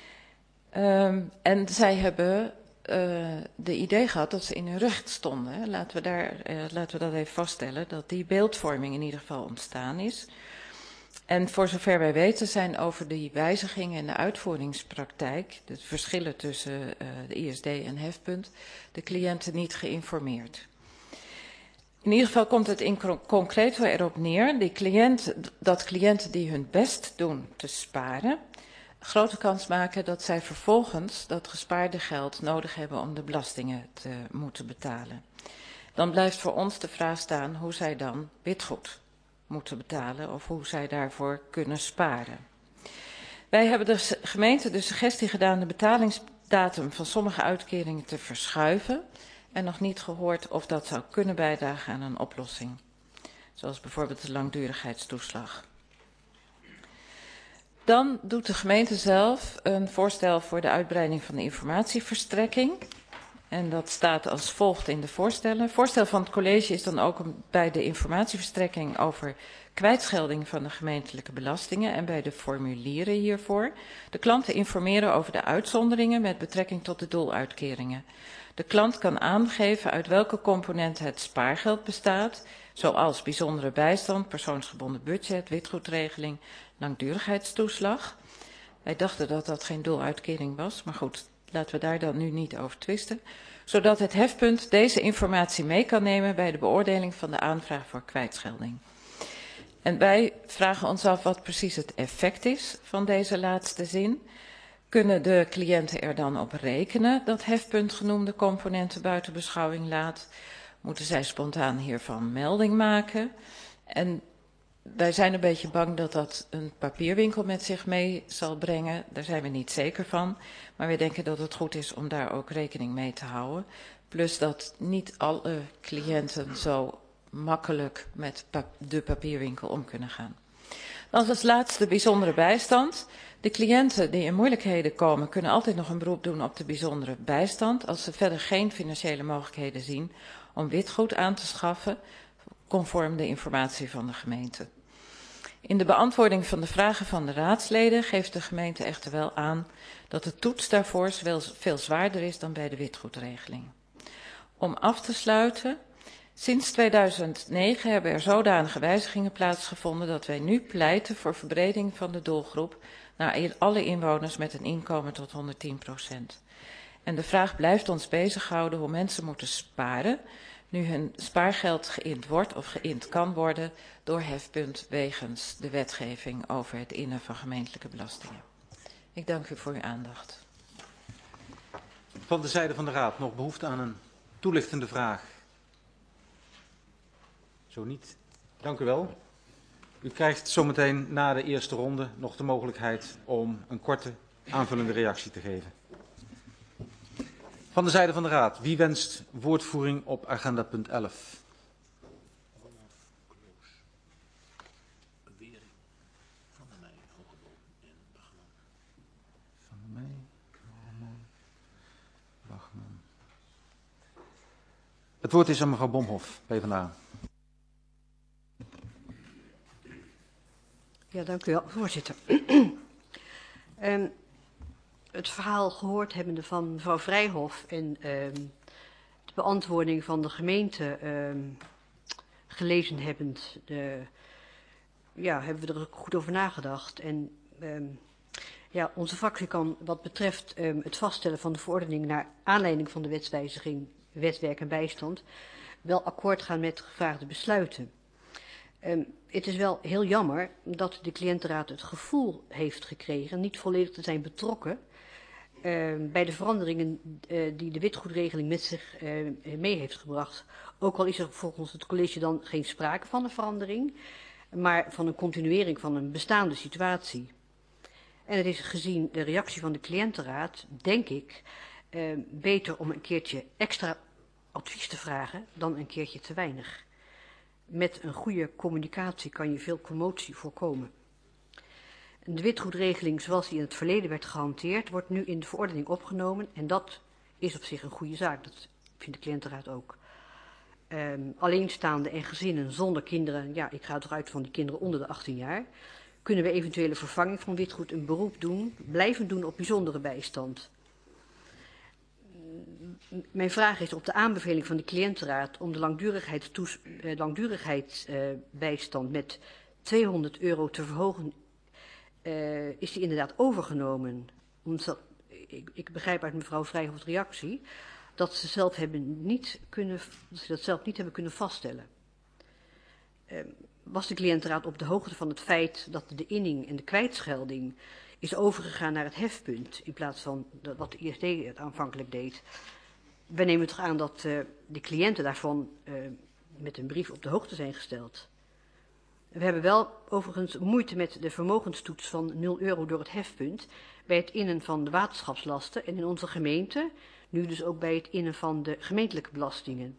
Um, en zij hebben uh, de idee gehad dat ze in hun recht stonden. Laten we, daar, uh, laten we dat even vaststellen, dat die beeldvorming in ieder geval ontstaan is. En voor zover wij weten zijn over die wijzigingen in de uitvoeringspraktijk, de verschillen tussen uh, de I S D en hefpunt, de cliënten niet geïnformeerd. In ieder geval komt het in concreet wel erop neer die cliënt, dat cliënten die hun best doen te sparen, grote kans maken dat zij vervolgens dat gespaarde geld nodig hebben om de belastingen te moeten betalen. Dan blijft voor ons de vraag staan hoe zij dan witgoed moeten betalen of hoe zij daarvoor kunnen sparen. Wij hebben de gemeente de suggestie gedaan de betalingsdatum van sommige uitkeringen te verschuiven en nog niet gehoord of dat zou kunnen bijdragen aan een oplossing, zoals bijvoorbeeld de langdurigheidstoeslag. Dan doet de gemeente zelf een voorstel voor de uitbreiding van de informatieverstrekking. En dat staat als volgt in de voorstellen. Het voorstel van het college is dan ook bij de informatieverstrekking over kwijtschelding van de gemeentelijke belastingen en bij de formulieren hiervoor de klant te informeren over de uitzonderingen met betrekking tot de doeluitkeringen. De klant kan aangeven uit welke componenten het spaargeld bestaat, zoals bijzondere bijstand, persoonsgebonden budget, witgoedregeling, langdurigheidstoeslag. Wij dachten dat dat geen doeluitkering was, maar goed, laten we daar dan nu niet over twisten. Zodat het hefpunt deze informatie mee kan nemen bij de beoordeling van de aanvraag voor kwijtschelding. En wij vragen ons af wat precies het effect is van deze laatste zin. Kunnen de cliënten er dan op rekenen dat hefpunt genoemde componenten buiten beschouwing laat? Moeten zij spontaan hiervan melding maken? En wij zijn een beetje bang dat dat een papierwinkel met zich mee zal brengen. Daar zijn we niet zeker van. Maar we denken dat het goed is om daar ook rekening mee te houden. Plus dat niet alle cliënten zo makkelijk met de papierwinkel om kunnen gaan. Dan als laatste bijzondere bijstand. De cliënten die in moeilijkheden komen kunnen altijd nog een beroep doen op de bijzondere bijstand als ze verder geen financiële mogelijkheden zien om witgoed aan te schaffen conform de informatie van de gemeente. In de beantwoording van de vragen van de raadsleden geeft de gemeente echter wel aan dat de toets daarvoor veel zwaarder is dan bij de witgoedregeling. Om af te sluiten Sinds tweeduizend negen hebben er zodanige wijzigingen plaatsgevonden dat wij nu pleiten voor verbreding van de doelgroep naar alle inwoners met een inkomen tot honderdtien procent. En de vraag blijft ons bezighouden hoe mensen moeten sparen nu hun spaargeld geïnd wordt of geïnd kan worden door hefpunt wegens de wetgeving over het innen van gemeentelijke belastingen. Ik dank u voor uw aandacht. Van de zijde van de Raad nog behoefte aan een toelichtende vraag? Zo niet. Dank u wel. U krijgt zometeen na de eerste ronde nog de mogelijkheid om een korte aanvullende reactie te geven. Van de zijde van de Raad, wie wenst woordvoering op agenda punt elf? Van der Meij, Bachman, Bachman. Het woord is aan mevrouw Bomhoff, PvdA. Ja, dank u wel, voorzitter. um, het verhaal gehoord hebbende van mevrouw Vrijhof en um, de beantwoording van de gemeente um, gelezen hebbend, uh, ja, hebben we er goed over nagedacht. En um, ja, onze fractie kan wat betreft um, het vaststellen van de verordening naar aanleiding van de wetswijziging wetwerk en bijstand wel akkoord gaan met gevraagde besluiten. Um, het is wel heel jammer dat de cliëntenraad het gevoel heeft gekregen niet volledig te zijn betrokken uh, bij de veranderingen uh, die de witgoedregeling met zich uh, mee heeft gebracht. Ook al is er volgens het college dan geen sprake van een verandering, maar van een continuering van een bestaande situatie. En het is gezien de reactie van de cliëntenraad, denk ik, uh, beter om een keertje extra advies te vragen dan een keertje te weinig. Met een goede communicatie kan je veel commotie voorkomen. De witgoedregeling zoals die in het verleden werd gehanteerd, wordt nu in de verordening opgenomen. En dat is op zich een goede zaak, dat vindt de cliëntenraad ook. Um, alleenstaande en gezinnen zonder kinderen, ja, ik ga toch uit van die kinderen onder de achttien jaar, kunnen bij eventuele vervanging van witgoed een beroep doen, blijven doen op bijzondere bijstand. Mijn vraag is op de aanbeveling van de cliëntenraad om de langdurigheidsbijstand uh, met tweehonderd euro te verhogen, uh, is die inderdaad overgenomen. Omdat, ik, ik begrijp uit mevrouw Vrijhof's reactie dat ze, zelf hebben niet kunnen, dat ze dat zelf niet hebben kunnen vaststellen. Uh, was de cliëntenraad op de hoogte van het feit dat de inning en de kwijtschelding is overgegaan naar het hefpunt in plaats van wat de I S D het aanvankelijk deed? Wij nemen toch aan dat uh, de cliënten daarvan uh, met een brief op de hoogte zijn gesteld. We hebben wel overigens moeite met de vermogenstoets van nul euro door het hefpunt bij het innen van de waterschapslasten en in onze gemeente, nu dus ook bij het innen van de gemeentelijke belastingen.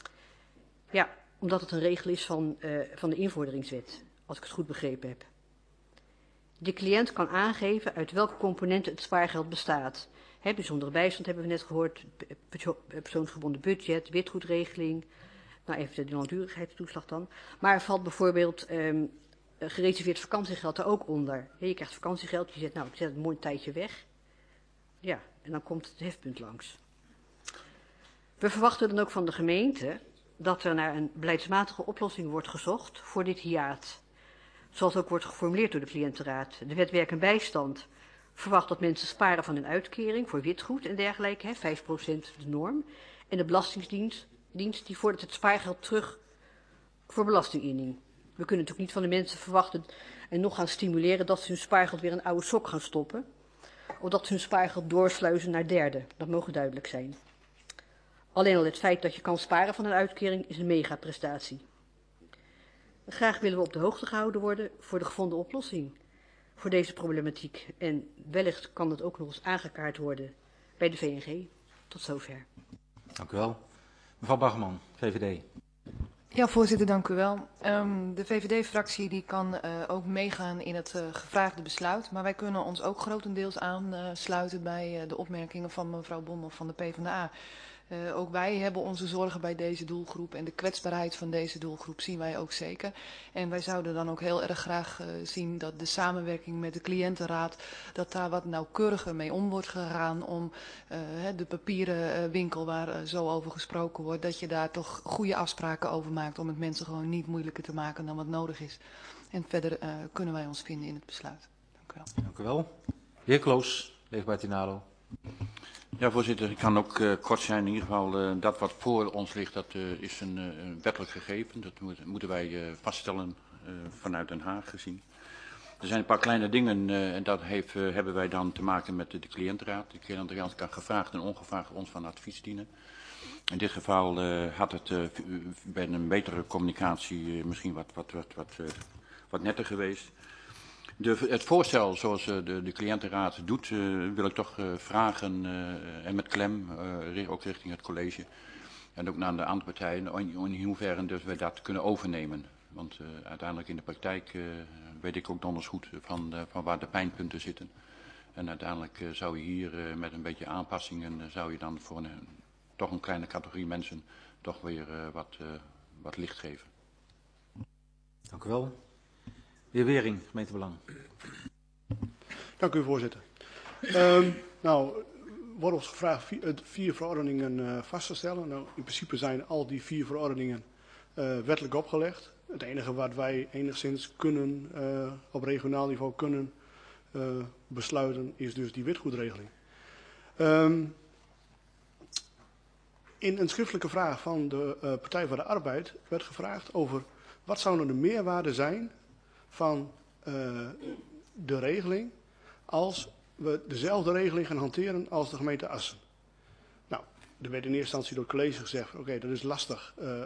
Ja, omdat het een regel is van, uh, van de invorderingswet, als ik het goed begrepen heb. De cliënt kan aangeven uit welke componenten het spaargeld bestaat. He, bijzondere bijstand hebben we net gehoord, persoonsgebonden budget, witgoedregeling, nou even de langdurigheidstoeslag dan. Maar er valt bijvoorbeeld um, gereserveerd vakantiegeld er ook onder. He, je krijgt vakantiegeld, je zegt nou ik zet het een mooi tijdje weg. Ja, en dan komt het hefpunt langs. We verwachten dan ook van de gemeente dat er naar een beleidsmatige oplossing wordt gezocht voor dit hiaat. Zoals ook wordt geformuleerd door de cliëntenraad. De wet werk en bijstand verwacht dat mensen sparen van hun uitkering voor witgoed en dergelijke, hè, vijf procent de norm. En de belastingdienst dienst, die vordert het spaargeld terug voor belastinginning. We kunnen natuurlijk niet van de mensen verwachten en nog gaan stimuleren dat ze hun spaargeld weer in een oude sok gaan stoppen. Of dat ze hun spaargeld doorsluizen naar derden. Dat mogen duidelijk zijn. Alleen al het feit dat je kan sparen van een uitkering is een megaprestatie. Graag willen we op de hoogte gehouden worden voor de gevonden oplossing voor deze problematiek. En wellicht kan dat ook nog eens aangekaart worden bij de V N G. Tot zover. Dank u wel. Mevrouw Baggerman, V V D. Ja, voorzitter, dank u wel. Um, de V V D-fractie die kan uh, ook meegaan in het uh, gevraagde besluit. Maar wij kunnen ons ook grotendeels aansluiten bij uh, de opmerkingen van mevrouw Bomhoff van de PvdA. Uh, ook wij hebben onze zorgen bij deze doelgroep en de kwetsbaarheid van deze doelgroep zien wij ook zeker. En wij zouden dan ook heel erg graag uh, zien dat de samenwerking met de cliëntenraad, dat daar wat nauwkeuriger mee om wordt gegaan om uh, de papieren uh, winkel waar uh, zo over gesproken wordt, dat je daar toch goede afspraken over maakt om het mensen gewoon niet moeilijker te maken dan wat nodig is. En verder uh, kunnen wij ons vinden in het besluit. Dank u wel. Dank u wel. De heer Kloos, leefbaar Tinalo. Ja, voorzitter, ik kan ook uh, kort zijn. In ieder geval, uh, dat wat voor ons ligt, dat uh, is een, uh, een wettelijk gegeven. Dat moet, moeten wij uh, vaststellen uh, vanuit Den Haag gezien. Er zijn een paar kleine dingen uh, en dat heeft, uh, hebben wij dan te maken met de, de cliëntenraad. De cliëntenraad kan gevraagd en ongevraagd ons van advies dienen. In dit geval uh, had het uh, bij een betere communicatie uh, misschien wat, wat, wat, wat, uh, wat netter geweest. De, het voorstel zoals uh, de, de cliëntenraad doet, uh, wil ik toch uh, vragen, uh, en met klem, uh, ook richting het college en ook naar de andere partijen, in, in hoeverre dus we dat kunnen overnemen. Want uh, uiteindelijk in de praktijk uh, weet ik ook donders goed van, uh, van waar de pijnpunten zitten. En uiteindelijk uh, zou je hier uh, met een beetje aanpassingen, uh, zou je dan voor een, toch een kleine categorie mensen toch weer uh, wat, uh, wat licht geven. Dank u wel. De heer Wering, gemeentebelang. Dank u, voorzitter. Um, nou, wordt ons gevraagd vier, vier verordeningen uh, vast te stellen. Nou, in principe zijn al die vier verordeningen uh, wettelijk opgelegd. Het enige wat wij enigszins kunnen, uh, op regionaal niveau kunnen uh, besluiten, is dus die witgoedregeling. Um, in een schriftelijke vraag van de uh, Partij voor de Arbeid werd gevraagd over wat zou nou de meerwaarde zijn van uh, de regeling als we dezelfde regeling gaan hanteren als de gemeente Assen. Nou, er werd in eerste instantie door het college gezegd, oké, okay, dat is lastig uh, uh,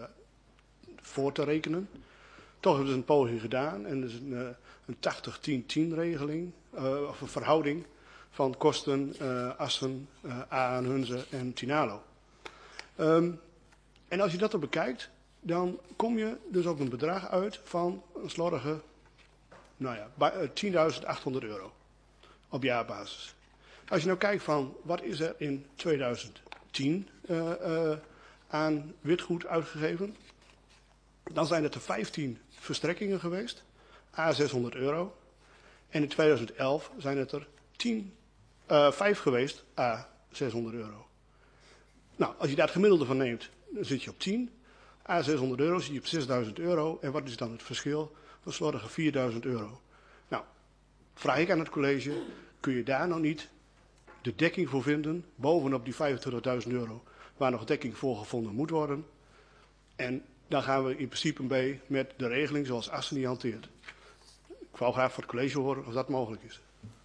voor te rekenen. Toch hebben ze een poging gedaan en dat is een, uh, een tachtig tien tien regeling, uh, of een verhouding van kosten uh, Assen, uh, Aan, Hunze en Tinalo. Um, en als je dat dan bekijkt, dan kom je dus op een bedrag uit van een slordige, nou ja, tienduizend achthonderd euro op jaarbasis. Als je nou kijkt van wat is er in tweeduizend tien uh, uh, aan witgoed uitgegeven, dan zijn het er vijftien verstrekkingen geweest, à zeshonderd euro. En in tweeduizend elf zijn het er tien, uh, vijf geweest, à zeshonderd euro. Nou, als je daar het gemiddelde van neemt, dan zit je op tien. À zeshonderd euro zit je op zesduizend euro. En wat is dan het verschil? Een slordige vierduizend euro. Nou, vraag ik aan het college, kun je daar nou niet de dekking voor vinden, bovenop die vijfentwintigduizend euro, waar nog dekking voor gevonden moet worden. En dan gaan we in principe mee met de regeling zoals Assen die hanteert. Ik wou graag voor het college horen of dat mogelijk is.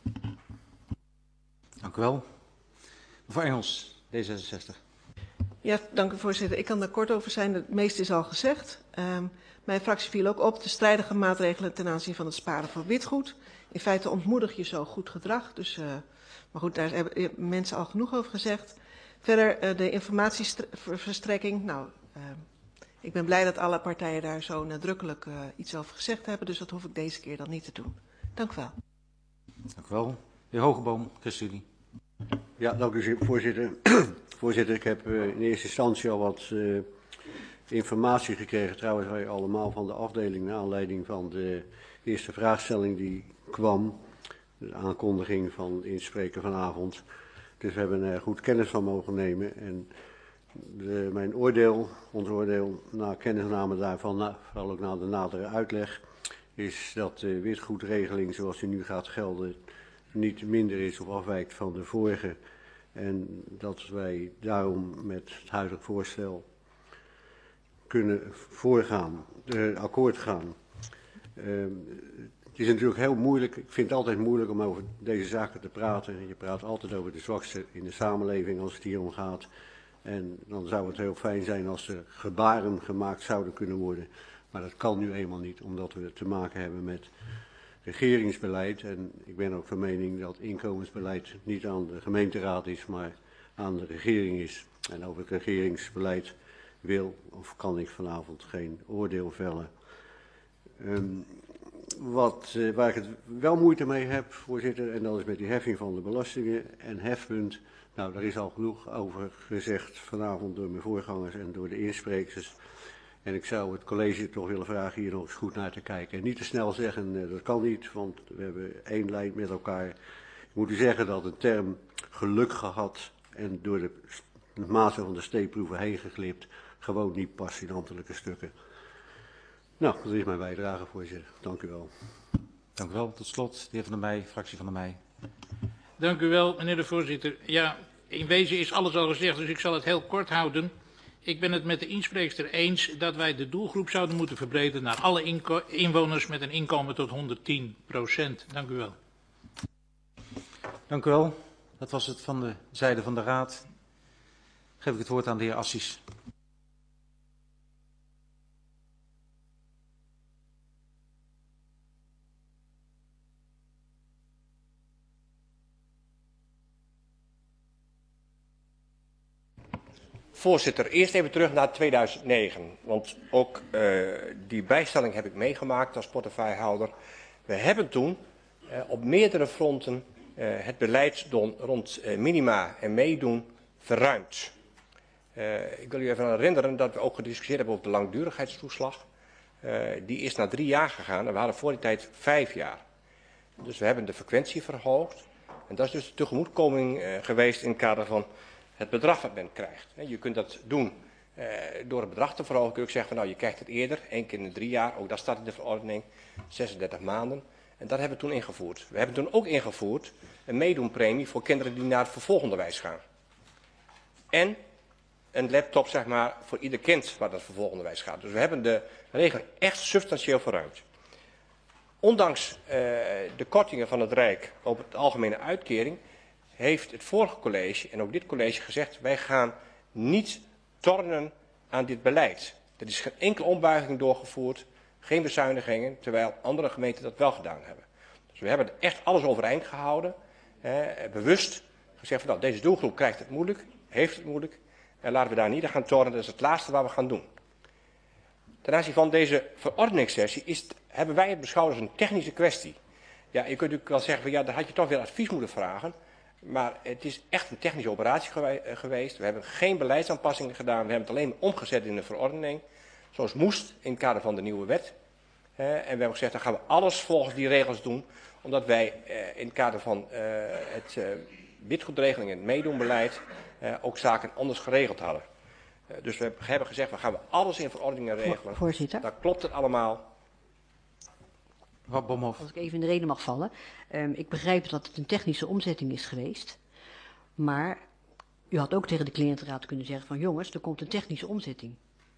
Dank u wel. Mevrouw Engels, D zesenzestig. Ja, dank u voorzitter. Ik kan daar kort over zijn. Het meeste is al gezegd. Um, mijn fractie viel ook op de strijdige maatregelen ten aanzien van het sparen van witgoed. In feite ontmoedig je zo goed gedrag. Dus, uh, maar goed, daar hebben mensen al genoeg over gezegd. Verder uh, de informatieverstrekking. Nou, uh, ik ben blij dat alle partijen daar zo nadrukkelijk uh, iets over gezegd hebben. Dus dat hoef ik deze keer dan niet te doen. Dank u wel. Dank u wel. De heer Hogeboom, ChristenUnie. Ja, dank u voorzitter. Voorzitter, ik heb uh, in eerste instantie al wat uh, informatie gekregen, trouwens wij allemaal van de afdeling, naar aanleiding van de eerste vraagstelling die kwam, de aankondiging van het inspreken vanavond. Dus we hebben er goed kennis van mogen nemen en de, mijn oordeel, ons oordeel, na kennisname daarvan, na, vooral ook na de nadere uitleg, is dat de witgoedregeling zoals die nu gaat gelden niet minder is of afwijkt van de vorige. En dat wij daarom met het huidige voorstel kunnen voorgaan, uh, akkoord gaan. Uh, het is natuurlijk heel moeilijk, ik vind het altijd moeilijk om over deze zaken te praten. Je praat altijd over de zwakste in de samenleving als het hier om gaat. En dan zou het heel fijn zijn als er gebaren gemaakt zouden kunnen worden. Maar dat kan nu eenmaal niet, omdat we te maken hebben met regeringsbeleid. En ik ben ook van mening dat inkomensbeleid niet aan de gemeenteraad is, maar aan de regering is. En over het regeringsbeleid wil of kan ik vanavond geen oordeel vellen. Um, wat, uh, waar ik het wel moeite mee heb, voorzitter, en dat is met die heffing van de belastingen en hefpunt Nou, daar is al genoeg over gezegd vanavond door mijn voorgangers en door de insprekers. En ik zou het college toch willen vragen hier nog eens goed naar te kijken. En niet te snel zeggen, uh, dat kan niet, want we hebben één lijn met elkaar. Ik moet u zeggen dat de term geluk gehad en door de mazen van de steekproeven heen geglipt gewoon niet past in ambtelijke stukken. Nou, dat is mijn bijdrage, voorzitter. Dank u wel. Dank u wel. Tot slot, de heer Van der Meij, fractie Van der Meij. Dank u wel, meneer de voorzitter. Ja, in wezen is alles al gezegd, dus ik zal het heel kort houden. Ik ben het met de inspreekster eens dat wij de doelgroep zouden moeten verbreden naar alle inko- inwoners met een inkomen tot honderdtien procent. Dank u wel. Dank u wel. Dat was het van de zijde van de Raad. Geef ik het woord aan de heer Assis. Voorzitter, eerst even terug naar tweeduizend negen. Want ook uh, die bijstelling heb ik meegemaakt als portefeuillehouder. We hebben toen uh, op meerdere fronten uh, het beleid don, rond uh, minima en meedoen verruimd. Uh, ik wil u even herinneren dat we ook gediscussieerd hebben over de langdurigheidstoeslag. Uh, die is naar drie jaar gegaan en we hadden voor die tijd vijf jaar. Dus we hebben de frequentie verhoogd. En dat is dus de tegemoetkoming uh, geweest in het kader van het bedrag wat men krijgt. Je kunt dat doen uh, door het bedrag te verhogen. Kun je ook zeggen van nou je krijgt het eerder, één keer in de drie jaar. Ook dat staat in de verordening, zesendertig maanden. En dat hebben we toen ingevoerd. We hebben toen ook ingevoerd een meedoenpremie voor kinderen die naar het vervolgonderwijs gaan. En een laptop zeg maar voor ieder kind wat naar het vervolgonderwijs gaat. Dus we hebben de regeling echt substantieel verruimd. Ondanks uh, de kortingen van het Rijk op het algemene uitkering heeft het vorige college en ook dit college gezegd wij gaan niet tornen aan dit beleid. Er is geen enkele ombuiging doorgevoerd, geen bezuinigingen, terwijl andere gemeenten dat wel gedaan hebben. Dus we hebben echt alles overeind gehouden, eh, bewust gezegd van nou deze doelgroep krijgt het moeilijk, heeft het moeilijk en laten we daar niet aan gaan tornen, dat is het laatste wat we gaan doen. Ten aanzien van deze verordeningssessie is het, hebben wij het beschouwd als een technische kwestie. Ja, je kunt natuurlijk wel zeggen van ja, daar had je toch weer advies moeten vragen. Maar het is echt een technische operatie geweest. We hebben geen beleidsaanpassingen gedaan. We hebben het alleen omgezet in de verordening. Zoals moest in het kader van de nieuwe wet. Uh, en we hebben gezegd, dan gaan we alles volgens die regels doen. Omdat wij uh, in het kader van uh, het uh, witgoedregeling en het meedoenbeleid uh, ook zaken anders geregeld hadden. Uh, dus we hebben gezegd, we gaan alles in verordeningen regelen. Voorzitter. Dat klopt het allemaal. Als ik even in de reden mag vallen. Um, ik begrijp dat het een technische omzetting is geweest. Maar u had ook tegen de cliëntenraad kunnen zeggen van jongens, er komt een technische omzetting.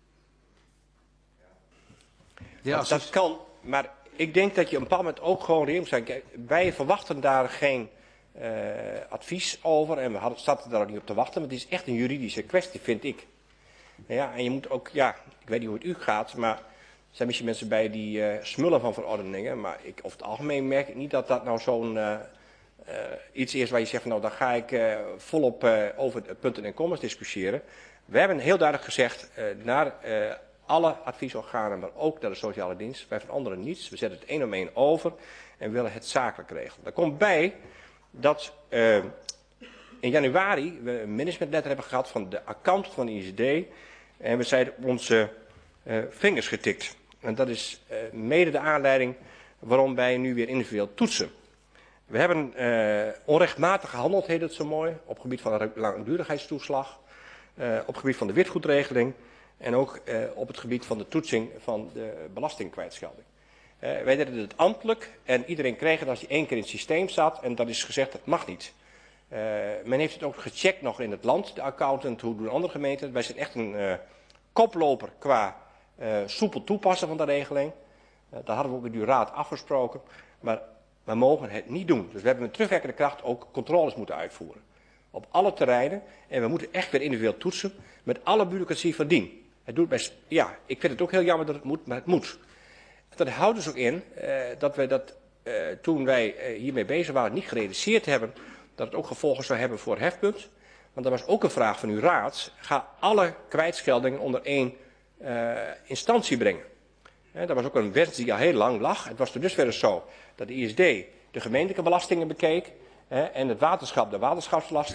Ja, dat, dat kan, maar ik denk dat je op een bepaald moment ook gewoon reëel moet zijn. Kijk, wij verwachten daar geen uh, advies over en we hadden, zaten daar ook niet op te wachten. Maar het is echt een juridische kwestie, vind ik. Ja, en je moet ook, ja, ik weet niet hoe het u gaat, maar er zijn misschien mensen bij die uh, smullen van verordeningen. Maar ik, over het algemeen merk ik niet dat dat nou zo'n uh, uh, iets is waar je zegt, van, nou dan ga ik uh, volop uh, over het punten en commas discussiëren. We hebben heel duidelijk gezegd uh, naar uh, alle adviesorganen, maar ook naar de sociale dienst. Wij veranderen niets, we zetten het één om één over en willen het zakelijk regelen. Daar komt bij dat uh, in januari we een managementletter hebben gehad van de account van de I C D. En we zijn op onze uh, vingers getikt. En dat is uh, mede de aanleiding waarom wij nu weer individueel toetsen. We hebben uh, onrechtmatig gehandeld, heet het zo mooi, op het gebied van de langdurigheidstoeslag, uh, op het gebied van de witgoedregeling en ook uh, op het gebied van de toetsing van de belastingkwijtschelding. Uh, wij deden het ambtelijk en iedereen kreeg het als hij één keer in het systeem zat en dat is gezegd, dat mag niet. Uh, men heeft het ook gecheckt nog in het land, de accountant, hoe doen andere gemeenten. Wij zijn echt een uh, koploper qua uh, soepel toepassen van de regeling. Uh, dat hadden we ook met uw raad afgesproken. Maar we mogen het niet doen. Dus we hebben met terugwerkende kracht ook controles moeten uitvoeren. Op alle terreinen. En we moeten echt weer individueel toetsen met alle bureaucratie van dien. Het doet best, ja, ik vind het ook heel jammer dat het moet, maar het moet. Dat houdt dus ook in uh, dat we dat uh, toen wij uh, hiermee bezig waren niet gerealiseerd hebben dat het ook gevolgen zou hebben voor hefpunt. Want dat was ook een vraag van uw raad. Ga alle kwijtscheldingen onder één uh, instantie brengen. He, dat was ook een wens die al heel lang lag. Het was tot dusver zo dat de I S D de gemeentelijke belastingen bekeek. He, en het waterschap de waterschapslasten.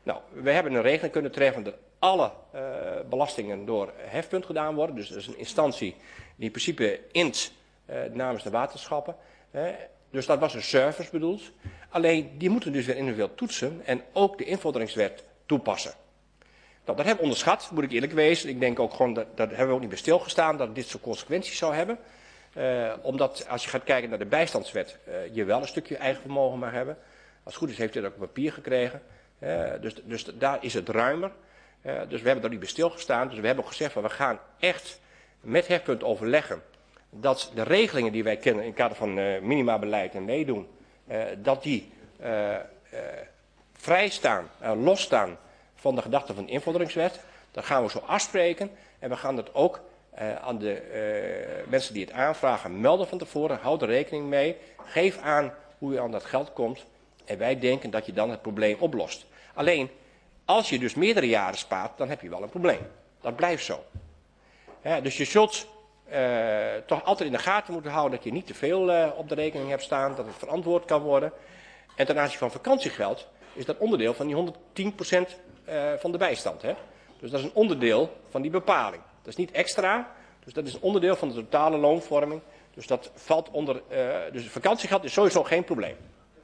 Nou, we hebben een regeling kunnen treffen dat alle uh, belastingen door hefpunt gedaan worden. Dus dat is een instantie die in principe int uh, namens de waterschappen. Uh, dus dat was een service bedoeld. Alleen die moeten dus weer individueel toetsen en ook de invorderingswet toepassen. Nou, dat hebben we onderschat, moet ik eerlijk wezen. Ik denk ook gewoon, dat, dat hebben we ook niet bij stilgestaan, dat dit soort consequenties zou hebben. Uh, omdat als je gaat kijken naar de bijstandswet, uh, je wel een stukje eigen vermogen mag hebben. Als het goed is heeft u dat ook op papier gekregen. Uh, dus, dus daar is het ruimer. Uh, dus we hebben daar niet bij stilgestaan. Dus we hebben ook gezegd van we gaan echt met hefpunt overleggen dat de regelingen die wij kennen in het kader van uh, minimabeleid en meedoen, uh, dat die uh, uh, vrijstaan, uh, losstaan van de gedachte van de invorderingswet. Dat gaan we zo afspreken en we gaan dat ook uh, aan de uh, mensen die het aanvragen melden van tevoren. Houd er rekening mee. Geef aan hoe je aan dat geld komt. En wij denken dat je dan het probleem oplost. Alleen, als je dus meerdere jaren spaart, dan heb je wel een probleem. Dat blijft zo. Ja, dus je zult uh, toch altijd in de gaten moeten houden dat je niet te veel uh, op de rekening hebt staan. Dat het verantwoord kan worden. En ten aanzien van vakantiegeld is dat onderdeel van die honderdtien procent uh, van de bijstand. Hè? Dus dat is een onderdeel van die bepaling. Dat is niet extra. Dus dat is een onderdeel van de totale loonvorming. Dus dat valt onder. Uh, dus vakantiegeld is sowieso geen probleem.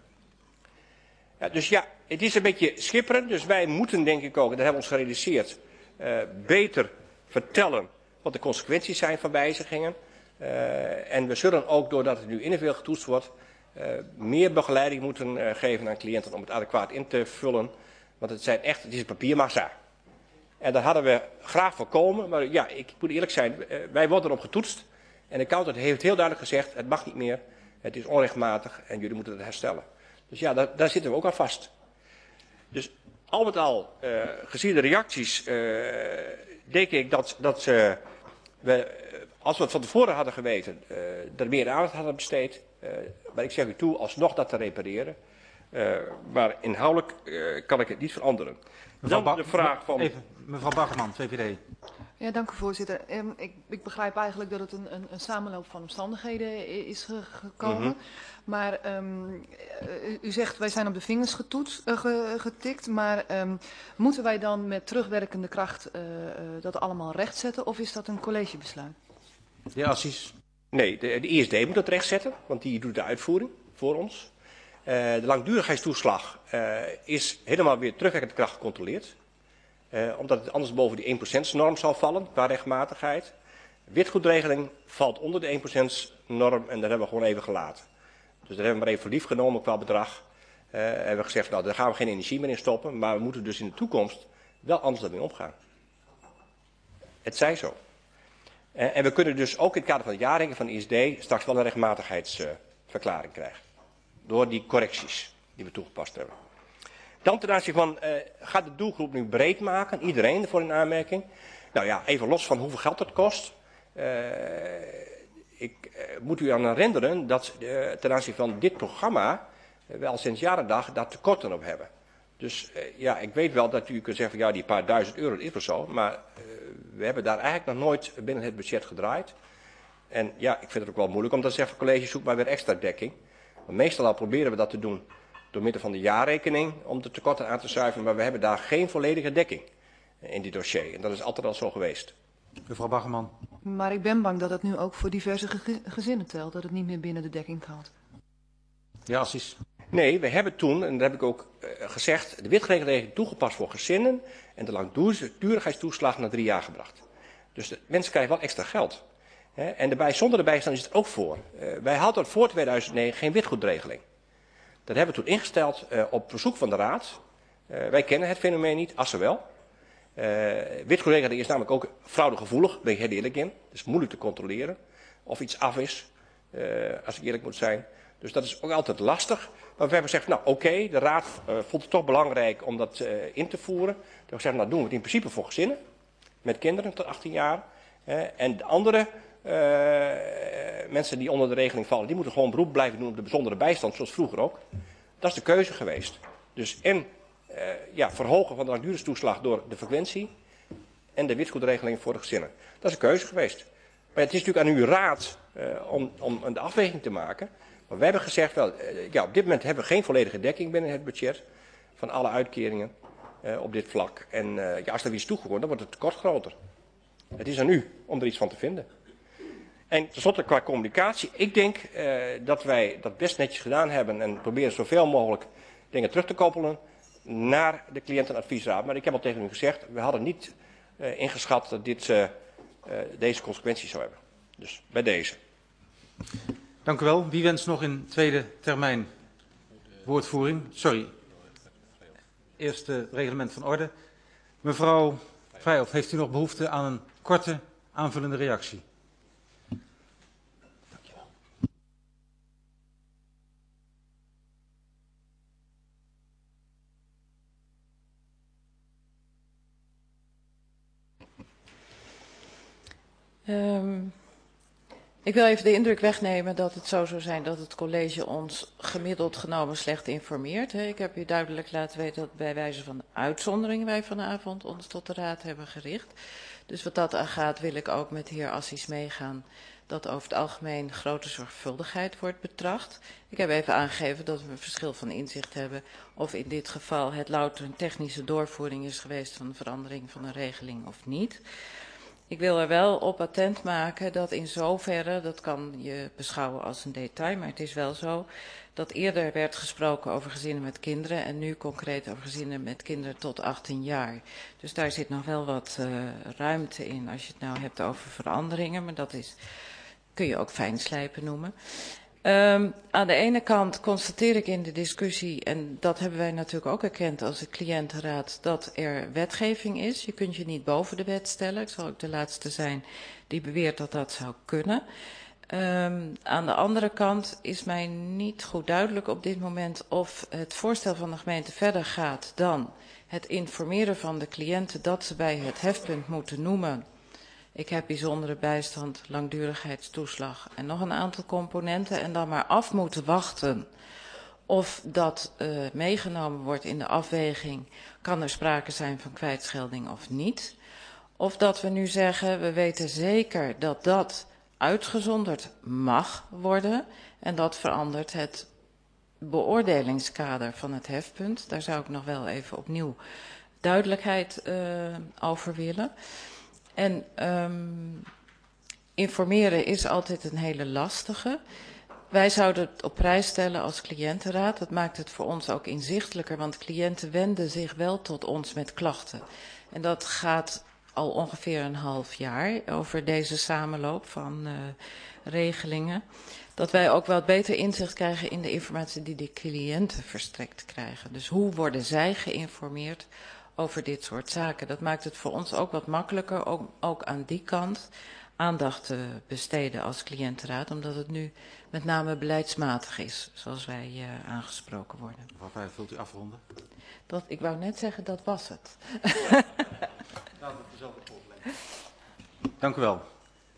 Ja, dus ja, het is een beetje schipperen. Dus wij moeten denk ik ook, en dat hebben we ons gerealiseerd, uh, beter vertellen wat de consequenties zijn van wijzigingen. Uh, en we zullen ook, doordat het nu individueel getoetst wordt, uh, meer begeleiding moeten uh, geven aan cliënten om het adequaat in te vullen. Want het zijn echt, het is een papiermassa. En dat hadden we graag voorkomen. Maar ja, ik moet eerlijk zijn, uh, wij worden erop getoetst. En de accountant heeft heel duidelijk gezegd, het mag niet meer. Het is onrechtmatig en jullie moeten het herstellen. Dus ja, daar, daar zitten we ook aan vast. Dus al met al, uh, gezien de reacties, uh, denk ik dat, dat uh, we, als we het van tevoren hadden geweten, uh, er meer aandacht hadden besteed. Uh, maar ik zeg u toe, alsnog dat te repareren. Uh, maar inhoudelijk uh, kan ik het niet veranderen. Mevrouw Dan de vraag van... Even, mevrouw Baggerman, V V D. Ja, dank u voorzitter. Um, ik, ik begrijp eigenlijk dat het een, een, een samenloop van omstandigheden is ge, gekomen. Mm-hmm. Maar um, u, u zegt wij zijn op de vingers getoetst, uh, ge, getikt. Maar um, moeten wij dan met terugwerkende kracht uh, uh, dat allemaal rechtzetten of is dat een collegebesluit? Ja, Assis. Nee, de, de I S D moet het rechtzetten, want die doet de uitvoering voor ons. Uh, de langdurigheidstoeslag uh, is helemaal weer terugwerkende kracht gecontroleerd. Uh, omdat het anders boven die één procent norm zal vallen, qua rechtmatigheid. Witgoedregeling valt onder de één procent norm en dat hebben we gewoon even gelaten. Dus daar hebben we maar even voor lief genomen qua bedrag. Uh, en hebben we gezegd, nou daar gaan we geen energie meer in stoppen, maar we moeten dus in de toekomst wel anders daarmee omgaan. Het zij zo. Uh, en we kunnen dus ook in het kader van de jaarrekening van de I S D straks wel een rechtmatigheidsverklaring uh, krijgen. Door die correcties die we toegepast hebben. Dan ten aanzien van, uh, gaat de doelgroep nu breed maken, iedereen voor een aanmerking? Nou ja, even los van hoeveel geld het kost. Uh, ik uh, moet u aan herinneren dat uh, ten aanzien van dit programma uh, we al sinds jarendag daar tekorten op hebben. Dus uh, ja, ik weet wel dat u kunt zeggen van ja, die paar duizend euro is of zo. Maar uh, we hebben daar eigenlijk nog nooit binnen het budget gedraaid. En ja, ik vind het ook wel moeilijk om te zeggen, college zoek maar weer extra dekking. Maar meestal al proberen we dat te doen door middel van de jaarrekening om de tekorten aan te zuiveren. Maar we hebben daar geen volledige dekking in die dossier. En dat is altijd al zo geweest. Mevrouw Baggerman. Maar ik ben bang dat het nu ook voor diverse ge gezinnen telt. Dat het niet meer binnen de dekking gaat. Ja, Assis. Nee, we hebben toen, en dat heb ik ook uh, gezegd, de witgeregeling toegepast voor gezinnen. En de langdurigheidstoeslag naar drie jaar gebracht. Dus de mensen krijgen wel extra geld. Hè? En daarbij, zonder de bijstand is het ook voor. Uh, wij hadden voor tweeduizend negen geen witgoedregeling. Dat hebben we toen ingesteld uh, op verzoek van de Raad. Uh, wij kennen het fenomeen niet, Assen wel. Uh, witgoedregeling is namelijk ook fraudegevoelig, daar ben ik heel eerlijk in. Het is moeilijk te controleren of iets af is, uh, als ik eerlijk moet zijn. Dus dat is ook altijd lastig. Maar we hebben gezegd, nou oké, okay, de Raad uh, vond het toch belangrijk om dat uh, in te voeren. Toen hebben we gezegd, nou doen we het in principe voor gezinnen. Met kinderen tot achttien jaar. Uh, en de andere uh, mensen die onder de regeling vallen, die moeten gewoon beroep blijven doen op de bijzondere bijstand, zoals vroeger ook. Dat is de keuze geweest. Dus en uh, ja, verhogen van de langdurigheidstoeslag door de frequentie en de witgoedregeling voor de gezinnen. Dat is een keuze geweest. Maar het is natuurlijk aan uw Raad uh, om, om de afweging te maken. Maar wij hebben gezegd, wel, uh, ja, op dit moment hebben we geen volledige dekking binnen het budget van alle uitkeringen. uh, op dit vlak. En uh, ja, als er weer is toegevoegd, dan wordt het tekort groter. Het is aan u om er iets van te vinden. En tenslotte qua communicatie. Ik denk uh, dat wij dat best netjes gedaan hebben en proberen zoveel mogelijk dingen terug te koppelen naar de cliëntenadviesraad. Maar ik heb al tegen u gezegd, we hadden niet uh, ingeschat dat dit uh, uh, deze consequenties zou hebben. Dus bij deze. Dank u wel. Wie wenst nog in tweede termijn woordvoering? Sorry. Eerst het reglement van orde. Mevrouw Vrijhof, heeft u nog behoefte aan een korte aanvullende reactie? Um, ik wil even de indruk wegnemen dat het zo zou zijn dat het college ons gemiddeld genomen slecht informeert. Ik heb u duidelijk laten weten dat bij wijze van uitzondering wij vanavond ons tot de raad hebben gericht. Dus wat dat aangaat wil ik ook met de heer Assis meegaan dat over het algemeen grote zorgvuldigheid wordt betracht. Ik heb even aangegeven dat we een verschil van inzicht hebben of in dit geval het louter een technische doorvoering is geweest van de verandering van een regeling of niet. Ik wil er wel op attent maken dat in zoverre, dat kan je beschouwen als een detail, maar het is wel zo, dat eerder werd gesproken over gezinnen met kinderen en nu concreet over gezinnen met kinderen tot achttien jaar. Dus daar zit nog wel wat uh, ruimte in als je het nou hebt over veranderingen, maar dat is, kun je ook fijnslijpen noemen. Um, aan de ene kant constateer ik in de discussie, en dat hebben wij natuurlijk ook erkend als de cliëntenraad, dat er wetgeving is. Je kunt je niet boven de wet stellen. Ik zal ook de laatste zijn die beweert dat dat zou kunnen. Um, aan de andere kant is mij niet goed duidelijk op dit moment of het voorstel van de gemeente verder gaat dan het informeren van de cliënten dat ze bij het hefpunt moeten noemen: ik heb bijzondere bijstand, langdurigheidstoeslag en nog een aantal componenten en dan maar af moeten wachten of dat uh, meegenomen wordt in de afweging, kan er sprake zijn van kwijtschelding of niet. Of dat we nu zeggen, we weten zeker dat dat uitgezonderd mag worden en dat verandert het beoordelingskader van het hefpunt. Daar zou ik nog wel even opnieuw duidelijkheid uh, over willen. En um, informeren is altijd een hele lastige. Wij zouden het op prijs stellen als cliëntenraad. Dat maakt het voor ons ook inzichtelijker, want cliënten wenden zich wel tot ons met klachten. En dat gaat al ongeveer een half jaar over deze samenloop van uh, regelingen. Dat wij ook wat beter inzicht krijgen in de informatie die de cliënten verstrekt krijgen. Dus hoe worden zij geïnformeerd over dit soort zaken? Dat maakt het voor ons ook wat makkelijker, ook, ook aan die kant, aandacht te besteden als cliëntenraad, omdat het nu met name beleidsmatig is, zoals wij uh, aangesproken worden. Mevrouw Vijf, wilt u afronden? Dat, ik wou net zeggen, dat was het. Laten we zelf het voorleggen. Dank u wel.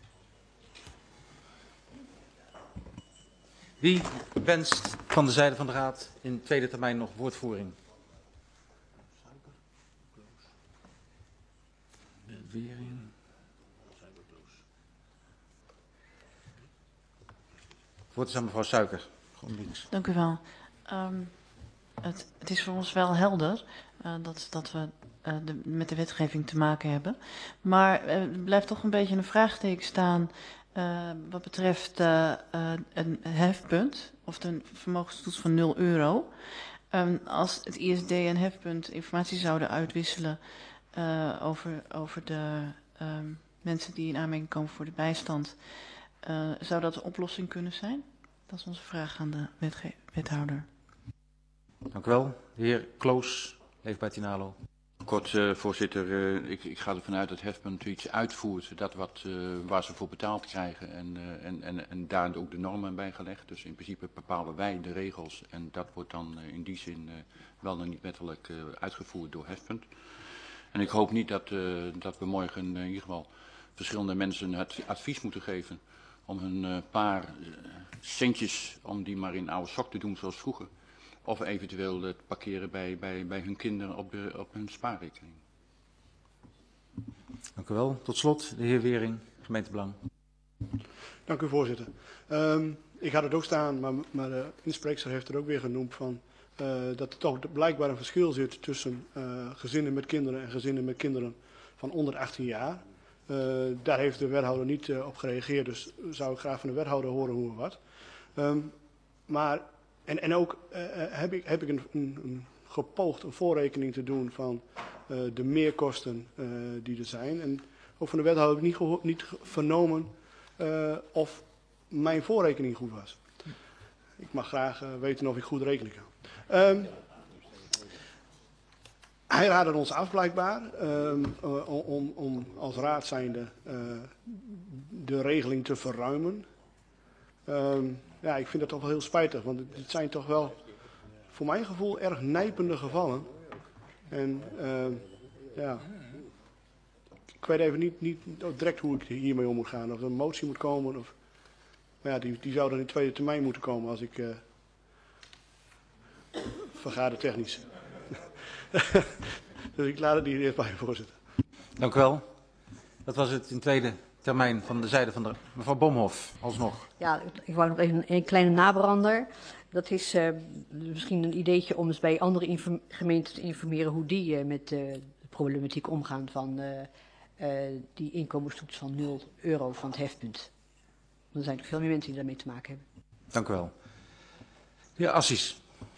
Wie wenst van de zijde van de Raad in tweede termijn nog woordvoering? Wering. Het woord is aan mevrouw Suiker. GroenLinks. Dank u wel. Um, het, het is voor ons wel helder uh, dat, dat we uh, de, met de wetgeving te maken hebben. Maar uh, er blijft toch een beetje een vraagteken staan uh, wat betreft uh, uh, een hefpunt of een vermogenstoets van nul euro. Um, als het I S D en hefpunt informatie zouden uitwisselen uh, over, over de um, mensen die in aanmerking komen voor de bijstand, uh, zou dat een oplossing kunnen zijn? Dat is onze vraag aan de wetge- wethouder. Dank u wel. De heer Kloos, Leefbaar Tinalo. Kort, uh, voorzitter. Uh, ik, ik ga ervan uit dat Hefpunt iets uitvoert dat wat, uh, waar ze voor betaald krijgen en, uh, en, en, en daar ook de normen bij gelegd. Dus in principe bepalen wij de regels en dat wordt dan uh, in die zin uh, wel dan niet wettelijk uh, uitgevoerd door Hefpunt. En ik hoop niet dat, uh, dat we morgen uh, in ieder geval verschillende mensen het advies moeten geven om hun uh, paar uh, centjes, om die maar in oude sok te doen zoals vroeger. Of eventueel het parkeren bij, bij, bij hun kinderen op, de, op hun spaarrekening. Dank u wel. Tot slot de heer Wering, gemeentebelang. Dank u, voorzitter. Um, ik had het ook staan, maar, maar de inspreekster heeft het ook weer genoemd van uh, dat er toch blijkbaar een verschil zit tussen uh, gezinnen met kinderen en gezinnen met kinderen van onder achttien jaar. Uh, daar heeft de wethouder niet uh, op gereageerd, dus zou ik graag van de wethouder horen hoe en wat. Um, maar, en, en ook uh, heb ik, heb ik een, een, een gepoogd een voorrekening te doen van uh, de meerkosten uh, die er zijn. En ook van de wethouder heb ik niet, geho- niet vernomen uh, of mijn voorrekening goed was. Ik mag graag uh, weten of ik goed rekenen kan. Um, hij raadde ons af blijkbaar um, uh, om, om als raad zijnde uh, de regeling te verruimen. Um, ja, ik vind dat toch wel heel spijtig, want het zijn toch wel voor mijn gevoel erg nijpende gevallen. En uh, ja, ik weet even niet, niet direct hoe ik hiermee om moet gaan. Of er een motie moet komen. Of, maar ja, die, die zou dan in tweede termijn moeten komen als ik uh, vergadertechnisch. Dus ik laat het hier eerst bij, voorzitter. Dank u wel. Dat was het in tweede termijn van de zijde van de mevrouw Bomhoff, alsnog. Ja, ik wou nog even een, een kleine nabrander. Dat is uh, misschien een ideetje om eens bij andere inform- gemeenten te informeren hoe die uh, met uh, de problematiek omgaan van uh, uh, die inkomenstoets van nul euro van het hefpunt. Er zijn er veel meer mensen die daarmee te maken hebben. Dank u wel. De heer Assis.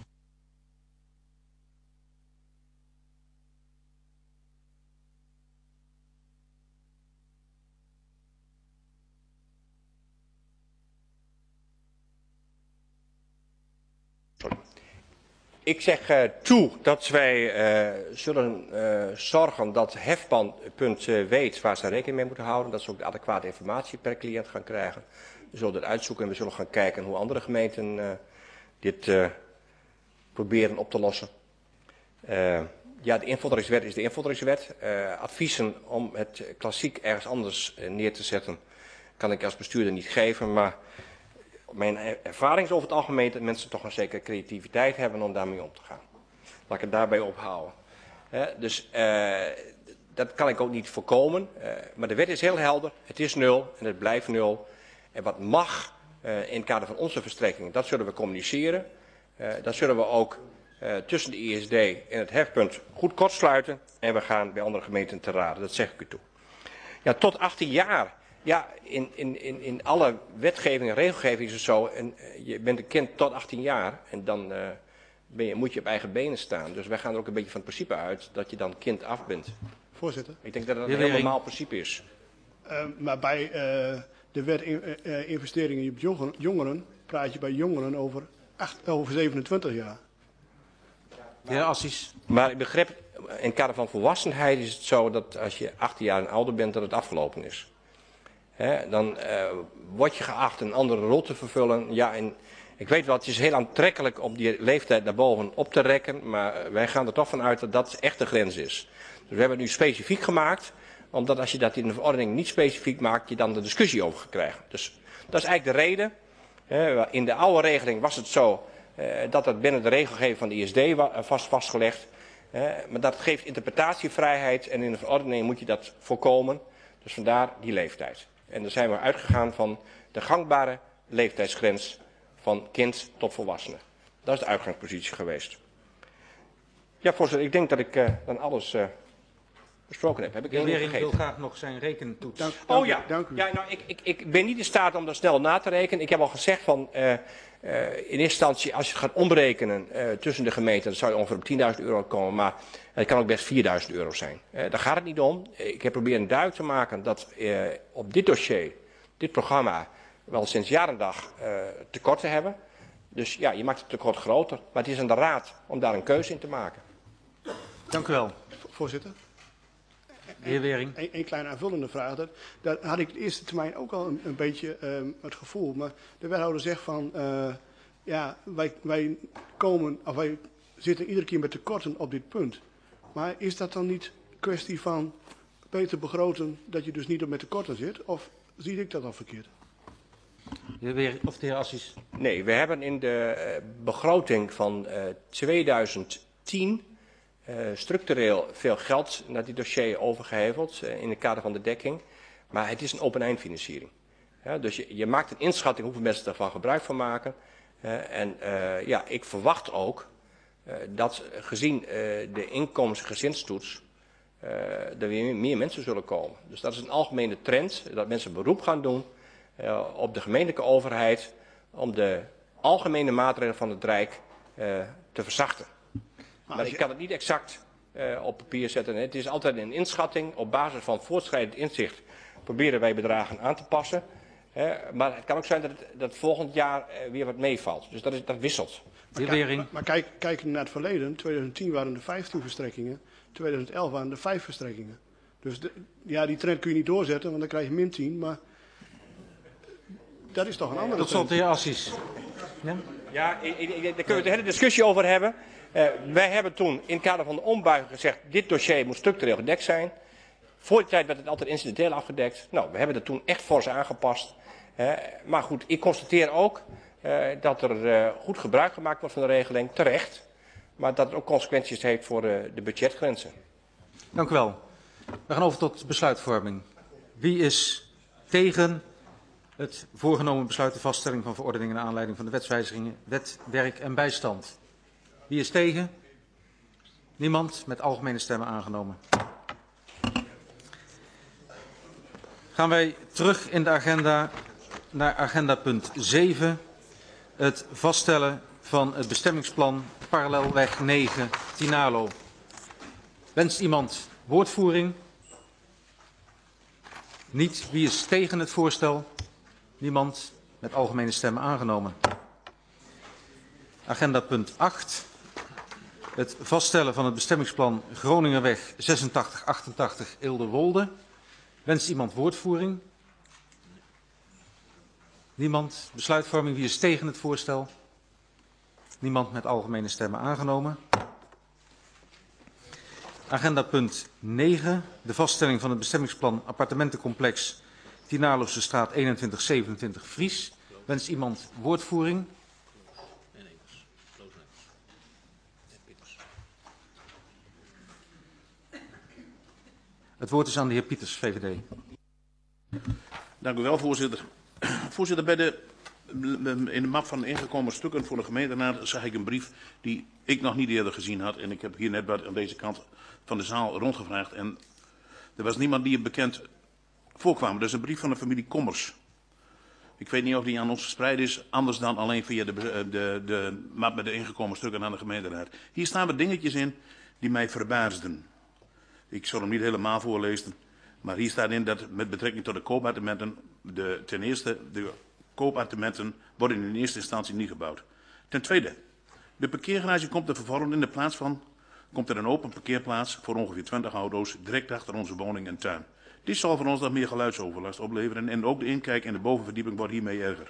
Ik zeg uh, toe dat wij uh, zullen uh, zorgen dat hefpunt uh, weet waar ze rekening mee moeten houden. Dat ze ook de adequate informatie per cliënt gaan krijgen. We zullen dit uitzoeken en we zullen gaan kijken hoe andere gemeenten uh, dit uh, proberen op te lossen. Uh, ja, de invorderingswet is de invorderingswet. Uh, adviezen om het klassiek ergens anders uh, neer te zetten kan ik als bestuurder niet geven, maar mijn ervaring is over het algemeen dat mensen toch een zekere creativiteit hebben om daarmee om te gaan. Laat ik het daarbij ophouden. He, dus uh, dat kan ik ook niet voorkomen. Uh, maar de wet is heel helder. Het is nul en het blijft nul. En wat mag uh, in het kader van onze verstrekking, dat zullen we communiceren. Uh, dat zullen we ook uh, tussen de I S D en het hefpunt goed kortsluiten. En we gaan bij andere gemeenten te raden. Dat zeg ik u toe. Ja, tot achttien jaar. Ja, in, in, in, in alle wetgeving en regelgeving is het zo. En, uh, je bent een kind tot achttien jaar en dan uh, ben je, moet je op eigen benen staan. Dus wij gaan er ook een beetje van het principe uit dat je dan kind af bent. Voorzitter. Ik denk dat dat een heel normaal principe is. Uh, maar bij uh, de wet in, uh, investeringen op jongeren, jongeren praat je bij jongeren over, acht, over zevenentwintig jaar. De heer Assis. Maar ik begrijp, in het kader van volwassenheid is het zo dat als je achttien jaar en ouder bent dat het afgelopen is. He, dan uh, word je geacht een andere rol te vervullen. Ja, en ik weet wel, het is heel aantrekkelijk om die leeftijd naar boven op te rekken. Maar wij gaan er toch vanuit dat dat echt de grens is. Dus we hebben het nu specifiek gemaakt. Omdat als je dat in de verordening niet specifiek maakt, je dan de discussie over gaat krijgen. Dus dat is eigenlijk de reden. He, in de oude regeling was het zo uh, dat het binnen de regelgeving van de I S D was vast vastgelegd. He, maar dat geeft interpretatievrijheid en in de verordening moet je dat voorkomen. Dus vandaar die leeftijd. En daar zijn we uitgegaan van de gangbare leeftijdsgrens van kind tot volwassene. Dat is de uitgangspositie geweest. Ja, voorzitter, ik denk dat ik uh, dan alles uh, besproken heb. Heb ik De heer één Wering wil vergeten? graag nog zijn rekentoets. Dank, Oh dank ja, u, dank u. ja nou, ik, ik, ik ben niet in staat om dat snel na te rekenen. Ik heb al gezegd van, uh, uh, in eerste instantie, als je het gaat omrekenen uh, tussen de gemeenten, dan zou je ongeveer op tienduizend euro komen, maar het kan ook best vierduizend euro zijn. Uh, daar gaat het niet om. Ik heb proberen duidelijk te maken dat uh, op dit dossier, dit programma, wel sinds jaar en dag uh, tekorten hebben. Dus ja, je maakt het tekort groter, maar het is aan de raad om daar een keuze in te maken. Dank u wel. Voorzitter. De heer Wering. Een, een kleine aanvullende vraag. Dat, daar had ik de eerste termijn ook al een, een beetje um, het gevoel. Maar de wethouder zegt van, uh, ja, wij, wij komen, of wij zitten iedere keer met tekorten op dit punt. Maar is dat dan niet een kwestie van beter begroten, dat je dus niet op met tekorten zit? Of zie ik dat al verkeerd? De heer Wering, of de heer Assis. Nee, we hebben in de uh, begroting van uh, tweeduizend tien uh, structureel veel geld naar dit dossier overgeheveld uh, in het kader van de dekking. Maar het is een open-eindfinanciering. Ja, dus je, je maakt een inschatting hoeveel mensen ervan gebruik van maken. Uh, en uh, ja, ik verwacht ook uh, dat gezien uh, de inkomensgezinstoets uh, er weer meer mensen zullen komen. Dus dat is een algemene trend, dat mensen beroep gaan doen uh, op de gemeentelijke overheid om de algemene maatregelen van het Rijk uh, te verzachten. Maar, maar ik kan het niet exact uh, op papier zetten. Het is altijd een inschatting. Op basis van voortschrijdend inzicht proberen wij bedragen aan te passen. Uh, maar het kan ook zijn dat het, dat volgend jaar uh, weer wat meevalt. Dus dat, is, dat wisselt. Maar, kijk, maar, maar kijk, kijk naar het verleden. twintig tien waren er vijftien verstrekkingen. twintig elf waren er vijf verstrekkingen. Dus de, ja, die trend kun je niet doorzetten, want dan krijg je min tien. Maar dat is toch een andere Tot slot de heer Assis. Ja, ja ik, ik, ik, daar kunnen we de hele discussie over hebben. Uh, wij hebben toen in het kader van de ombuiging gezegd, dit dossier moet structureel gedekt zijn. Voor die tijd werd het altijd incidenteel afgedekt. Nou, we hebben het toen echt fors aangepast. Uh, maar goed, ik constateer ook uh, dat er uh, goed gebruik gemaakt wordt van de regeling, terecht. Maar dat het ook consequenties heeft voor uh, de budgetgrenzen. Dank u wel. We gaan over tot besluitvorming. Wie is tegen het voorgenomen besluit de vaststelling van verordeningen naar aanleiding van de wetswijzigingen wet, werk en bijstand? Wie is tegen? Niemand. Met algemene stemmen aangenomen. Gaan wij terug in de agenda naar agenda punt zeven. Het vaststellen van het bestemmingsplan parallelweg negen Tinalo. Wenst iemand woordvoering? Niet. Wie is tegen het voorstel? Niemand. Met algemene stemmen aangenomen. Agenda punt acht. Het vaststellen van het bestemmingsplan Groningenweg zesentachtig achtentachtig Eelde-Wolde. Wenst iemand woordvoering? Niemand. Besluitvorming. Wie is tegen het voorstel? Niemand. Met algemene stemmen aangenomen. Agenda punt negen. De vaststelling van het bestemmingsplan appartementencomplex Tinalose straat eenentwintig zevenentwintig Vries. Wenst iemand woordvoering? Het woord is aan de heer Pieters, V V D. Dank u wel, voorzitter. Voorzitter, bij de, in de map van de ingekomen stukken voor de gemeenteraad zag ik een brief die ik nog niet eerder gezien had. En ik heb hier net wat aan deze kant van de zaal rondgevraagd. En er was niemand die het bekend voorkwam. Dat is een brief van de familie Kommers. Ik weet niet of die aan ons verspreid is, anders dan alleen via de, de, de map met de ingekomen stukken aan de gemeenteraad. Hier staan wat dingetjes in die mij verbaasden. Ik zal hem niet helemaal voorlezen, maar hier staat in dat met betrekking tot de koopappartementen, de, ten eerste, de koopappartementen worden in eerste instantie niet gebouwd. Ten tweede, de parkeergarage komt te vervallen. In de plaats van komt er een open parkeerplaats voor ongeveer twintig auto's direct achter onze woning en tuin. Dit zal voor ons nog meer geluidsoverlast opleveren en ook de inkijk en de bovenverdieping wordt hiermee erger.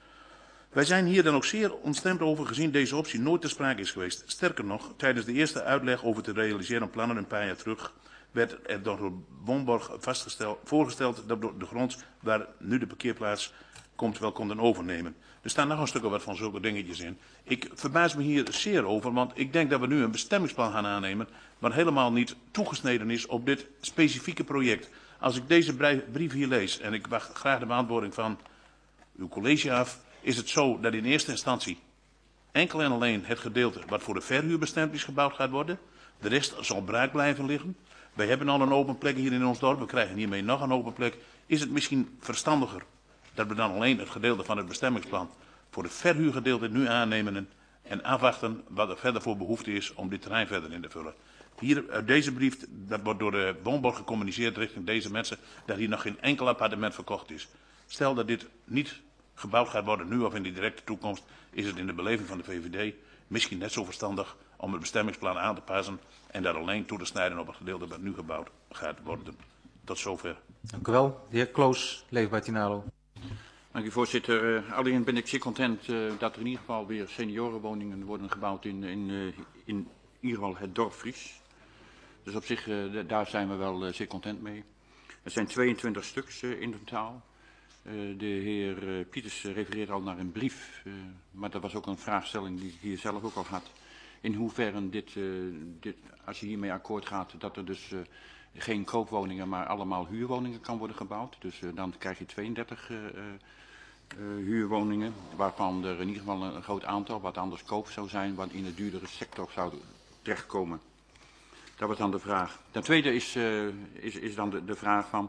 Wij zijn hier dan ook zeer ontstemd over, gezien deze optie nooit ter sprake is geweest. Sterker nog, tijdens de eerste uitleg over te realiseren plannen een paar jaar terug werd er door Woonborg vastgesteld, voorgesteld dat de grond waar nu de parkeerplaats komt wel konden overnemen. Er staan nog een stuk wat van zulke dingetjes in. Ik verbaas me hier zeer over, want ik denk dat we nu een bestemmingsplan gaan aannemen wat helemaal niet toegesneden is op dit specifieke project. Als ik deze brief hier lees, en ik wacht graag de beantwoording van uw college af, is het zo dat in eerste instantie enkel en alleen het gedeelte wat voor de verhuur bestemd is gebouwd gaat worden. De rest zal bruik blijven liggen. Wij hebben al een open plek hier in ons dorp, we krijgen hiermee nog een open plek. Is het misschien verstandiger dat we dan alleen het gedeelte van het bestemmingsplan voor het verhuurgedeelte nu aannemen en afwachten wat er verder voor behoefte is om dit terrein verder in te vullen. Hier uit deze brief, dat wordt door de Woonborg gecommuniceerd richting deze mensen, dat hier nog geen enkel appartement verkocht is. Stel dat dit niet gebouwd gaat worden nu of in de directe toekomst, is het in de beleving van de V V D misschien net zo verstandig om het bestemmingsplan aan te passen en dat alleen toe te snijden op het gedeelte dat nu gebouwd gaat worden. Tot zover. Dank u wel. De heer Kloos, Leefbaar Tinalo. Dank u voorzitter. Uh, alleen ben ik zeer content uh, dat er in ieder geval weer seniorenwoningen worden gebouwd in, in, uh, in ieder geval het dorp Vries. Dus op zich, uh, daar zijn we wel uh, zeer content mee. Er zijn tweeëntwintig stuks uh, in totaal. Uh, de heer uh, Pieters uh, refereert al naar een brief, uh, maar dat was ook een vraagstelling die ik hier zelf ook al had. In hoeverre dit, uh, dit, als je hiermee akkoord gaat, dat er dus uh, geen koopwoningen, maar allemaal huurwoningen kan worden gebouwd. Dus uh, dan krijg je tweeëndertig uh, uh, huurwoningen, waarvan er in ieder geval een, een groot aantal, wat anders koop zou zijn, wat in de duurdere sector zou terechtkomen. Dat was dan de vraag. Ten tweede is, uh, is, is dan de, de vraag van,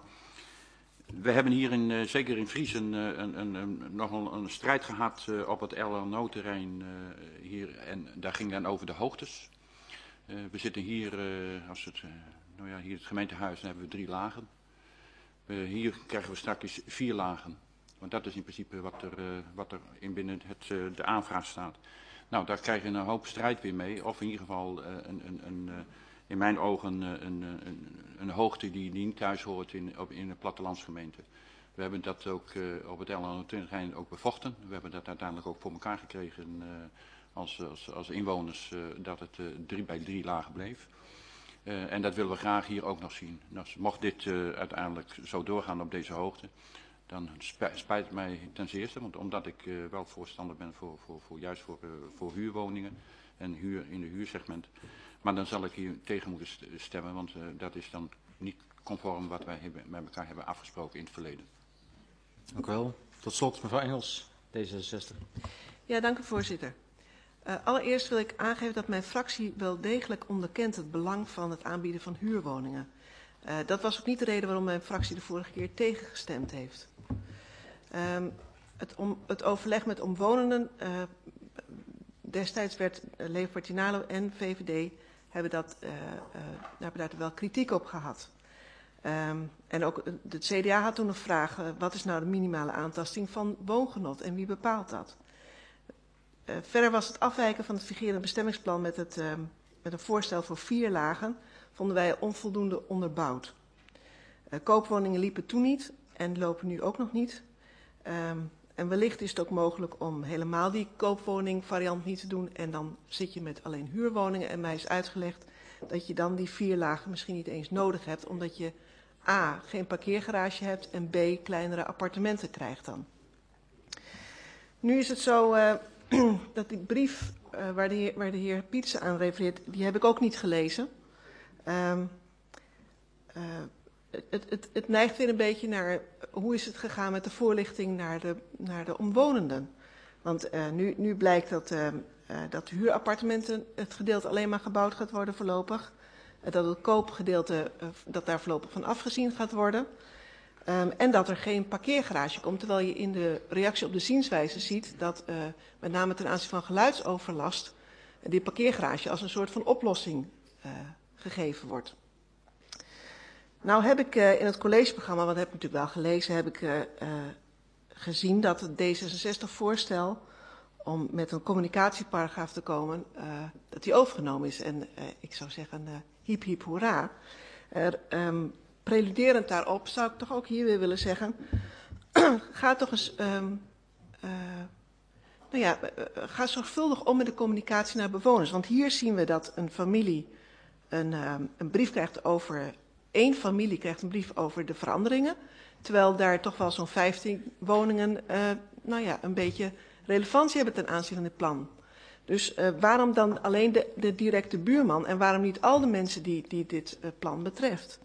we hebben hier in, uh, zeker in Vries een, een, een, een, nog een, een strijd gehad uh, op het L L N O-terrein uh, hier en daar ging dan over de hoogtes. Uh, we zitten hier, uh, als het, uh, nou ja, hier het gemeentehuis, dan hebben we drie lagen. Uh, hier krijgen we straks vier lagen. Want dat is in principe wat er, uh, wat er in binnen het, uh, de aanvraag staat. Nou, daar krijg je een hoop strijd weer mee. Of in ieder geval uh, een, een, een, uh, in mijn ogen uh, een, een, een hoogte die, die niet thuis hoort in, op, in een plattelandsgemeente. We hebben dat ook uh, op het L L N O-terrein ook bevochten. We hebben dat uiteindelijk ook voor elkaar gekregen uh, als, als, als inwoners uh, dat het uh, drie bij drie lagen bleef. Uh, en dat willen we graag hier ook nog zien. Nou, mocht dit uh, uiteindelijk zo doorgaan op deze hoogte, dan spijt het mij ten zeerste, want omdat ik uh, wel voorstander ben voor, voor, voor juist voor, uh, voor huurwoningen en huur in de huursegment. Maar dan zal ik hier tegen moeten stemmen, want uh, dat is dan niet conform wat wij hebben, met elkaar hebben afgesproken in het verleden. Dank u wel. Tot slot mevrouw Engels, D zesenzestig. Ja, dank u voorzitter. Uh, allereerst wil ik aangeven dat mijn fractie wel degelijk onderkent het belang van het aanbieden van huurwoningen. Uh, dat was ook niet de reden waarom mijn fractie de vorige keer tegengestemd heeft. Um, het, om, het overleg met omwonenden, uh, destijds werd uh, Leefpartij Nalo en V V D hebben, dat, uh, uh, hebben daar wel kritiek op gehad. Um, en ook de C D A had toen een vraag, uh, wat is nou de minimale aantasting van woongenot en wie bepaalt dat? Uh, verder was het afwijken van het vigerende bestemmingsplan met, het, uh, met een voorstel voor vier lagen, vonden wij onvoldoende onderbouwd. Uh, koopwoningen liepen toen niet en lopen nu ook nog niet. Um, en wellicht is het ook mogelijk om helemaal die koopwoningvariant niet te doen en dan zit je met alleen huurwoningen. En mij is uitgelegd dat je dan die vier lagen misschien niet eens nodig hebt, omdat je A, geen parkeergarage hebt en B, kleinere appartementen krijgt dan. Nu is het zo uh, dat die brief uh, waar, de heer, waar de heer Pietsen aan refereert, die heb ik ook niet gelezen. Um, uh, het, het, het neigt weer een beetje naar hoe is het gegaan met de voorlichting naar de, naar de omwonenden. Want uh, nu, nu blijkt dat, uh, uh, dat de huurappartementen het gedeelte alleen maar gebouwd gaat worden voorlopig. Uh, dat het koopgedeelte uh, dat daar voorlopig van afgezien gaat worden. Um, en dat er geen parkeergarage komt, terwijl je in de reactie op de zienswijze ziet dat uh, met name ten aanzien van geluidsoverlast uh, die parkeergarage als een soort van oplossing uh, gegeven wordt. Nou heb ik uh, in het collegeprogramma, want dat heb ik natuurlijk wel gelezen, heb ik uh, uh, gezien dat het D zesenzestig voorstel om met een communicatieparagraaf te komen, uh, dat die overgenomen is. En uh, ik zou zeggen, uh, hiep hiep hoera. Er, um, preluderend daarop zou ik toch ook hier weer willen zeggen, ga toch eens, um, uh, nou ja, uh, ga zorgvuldig om met de communicatie naar bewoners. Want hier zien we dat een familie een, uh, een brief krijgt over, één familie krijgt een brief over de veranderingen, terwijl daar toch wel zo'n vijftien woningen, uh, nou ja, een beetje relevantie hebben ten aanzien van dit plan. Dus uh, waarom dan alleen de, de directe buurman en waarom niet al de mensen die, die dit uh, plan betreft?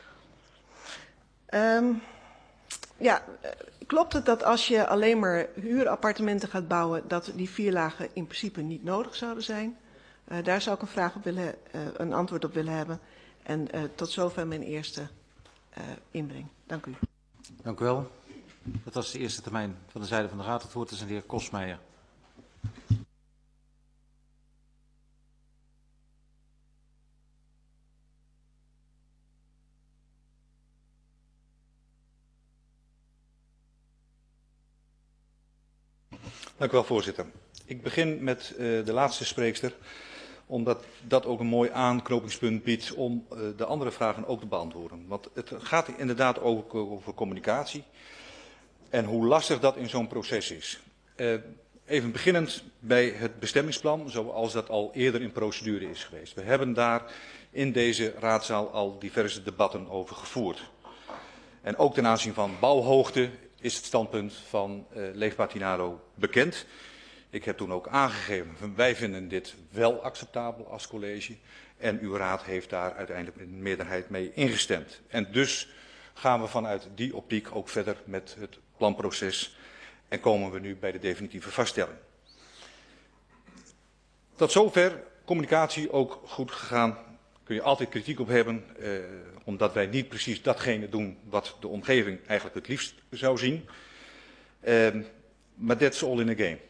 Um, ja, klopt het dat als je alleen maar huurappartementen gaat bouwen, dat die vier lagen in principe niet nodig zouden zijn? Uh, daar zou ik een vraag op willen, uh, een antwoord op willen hebben. En uh, tot zover mijn eerste uh, inbreng. Dank u. Dank u wel. Dat was de eerste termijn van de zijde van de Raad. Het woord is aan de heer Kosmeijer. Dank u wel, voorzitter. Ik begin met uh, de laatste spreekster, omdat dat ook een mooi aanknopingspunt biedt om uh, de andere vragen ook te beantwoorden. Want het gaat inderdaad ook over communicatie en hoe lastig dat in zo'n proces is. Uh, even beginnend bij het bestemmingsplan, zoals dat al eerder in procedure is geweest. We hebben daar in deze raadzaal al diverse debatten over gevoerd. En ook ten aanzien van bouwhoogte is het standpunt van uh, Leefpartij Nalo bekend. Ik heb toen ook aangegeven, wij vinden dit wel acceptabel als college. En uw raad heeft daar uiteindelijk met een meerderheid mee ingestemd. En dus gaan we vanuit die optiek ook verder met het planproces. en komen we nu bij de definitieve vaststelling. Tot zover communicatie ook goed gegaan. Kun je altijd kritiek op hebben, eh, omdat wij niet precies datgene doen wat de omgeving eigenlijk het liefst zou zien. Eh, maar that's all in the game.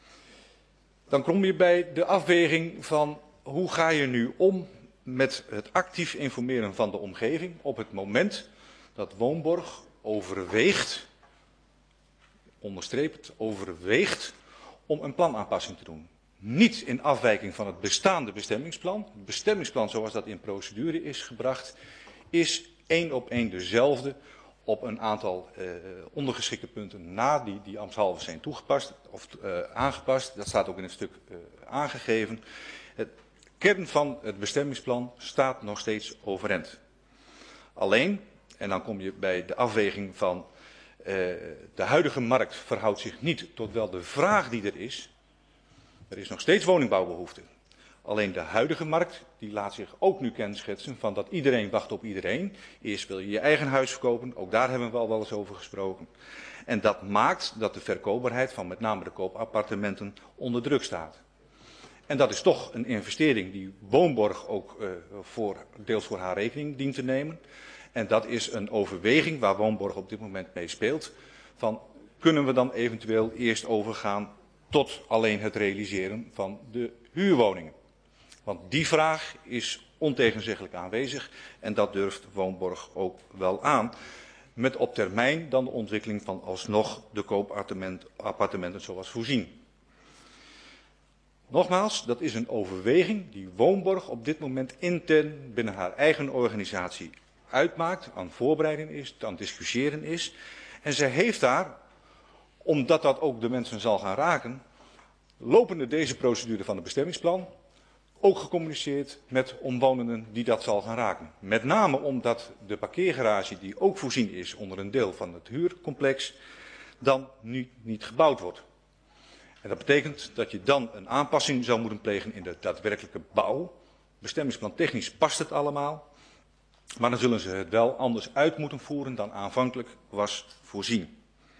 Dan kom je bij de afweging van hoe ga je nu om met het actief informeren van de omgeving op het moment dat Woonborg overweegt, onderstreep het, overweegt om een planaanpassing te doen. Niet in afwijking van het bestaande bestemmingsplan. Het bestemmingsplan zoals dat in procedure is gebracht, is één op één dezelfde op een aantal uh, ondergeschikte punten na die, die ambtshalve zijn toegepast of uh, aangepast. Dat staat ook in het stuk uh, aangegeven. Het kern van het bestemmingsplan staat nog steeds overeind. Alleen, en dan kom je bij de afweging van uh, de huidige markt verhoudt zich niet tot wel de vraag die er is. Er is nog steeds woningbouwbehoefte. Alleen de huidige markt, die laat zich ook nu kenschetsen van dat iedereen wacht op iedereen. Eerst wil je je eigen huis verkopen, ook daar hebben we al wel eens over gesproken. En dat maakt dat de verkoopbaarheid van met name de koopappartementen onder druk staat. En dat is toch een investering die Woonborg ook uh, voor, deels voor haar rekening dient te nemen. En dat is een overweging waar Woonborg op dit moment mee speelt. Van kunnen we dan eventueel eerst overgaan tot alleen het realiseren van de huurwoningen. Want die vraag is ontegenzeggelijk aanwezig en dat durft Woonborg ook wel aan. Met op termijn dan de ontwikkeling van alsnog de koopappartementen zoals voorzien. Nogmaals, dat is een overweging die Woonborg op dit moment intern binnen haar eigen organisatie uitmaakt, aan voorbereiding is, aan discussiëren is. En zij heeft daar, omdat dat ook de mensen zal gaan raken, lopende deze procedure van het bestemmingsplan ook gecommuniceerd met omwonenden die dat zal gaan raken. Met name omdat de parkeergarage die ook voorzien is onder een deel van het huurcomplex dan nu niet gebouwd wordt. En dat betekent dat je dan een aanpassing zou moeten plegen in de daadwerkelijke bouw. Bestemmingsplan technisch past het allemaal, maar dan zullen ze het wel anders uit moeten voeren dan aanvankelijk was voorzien.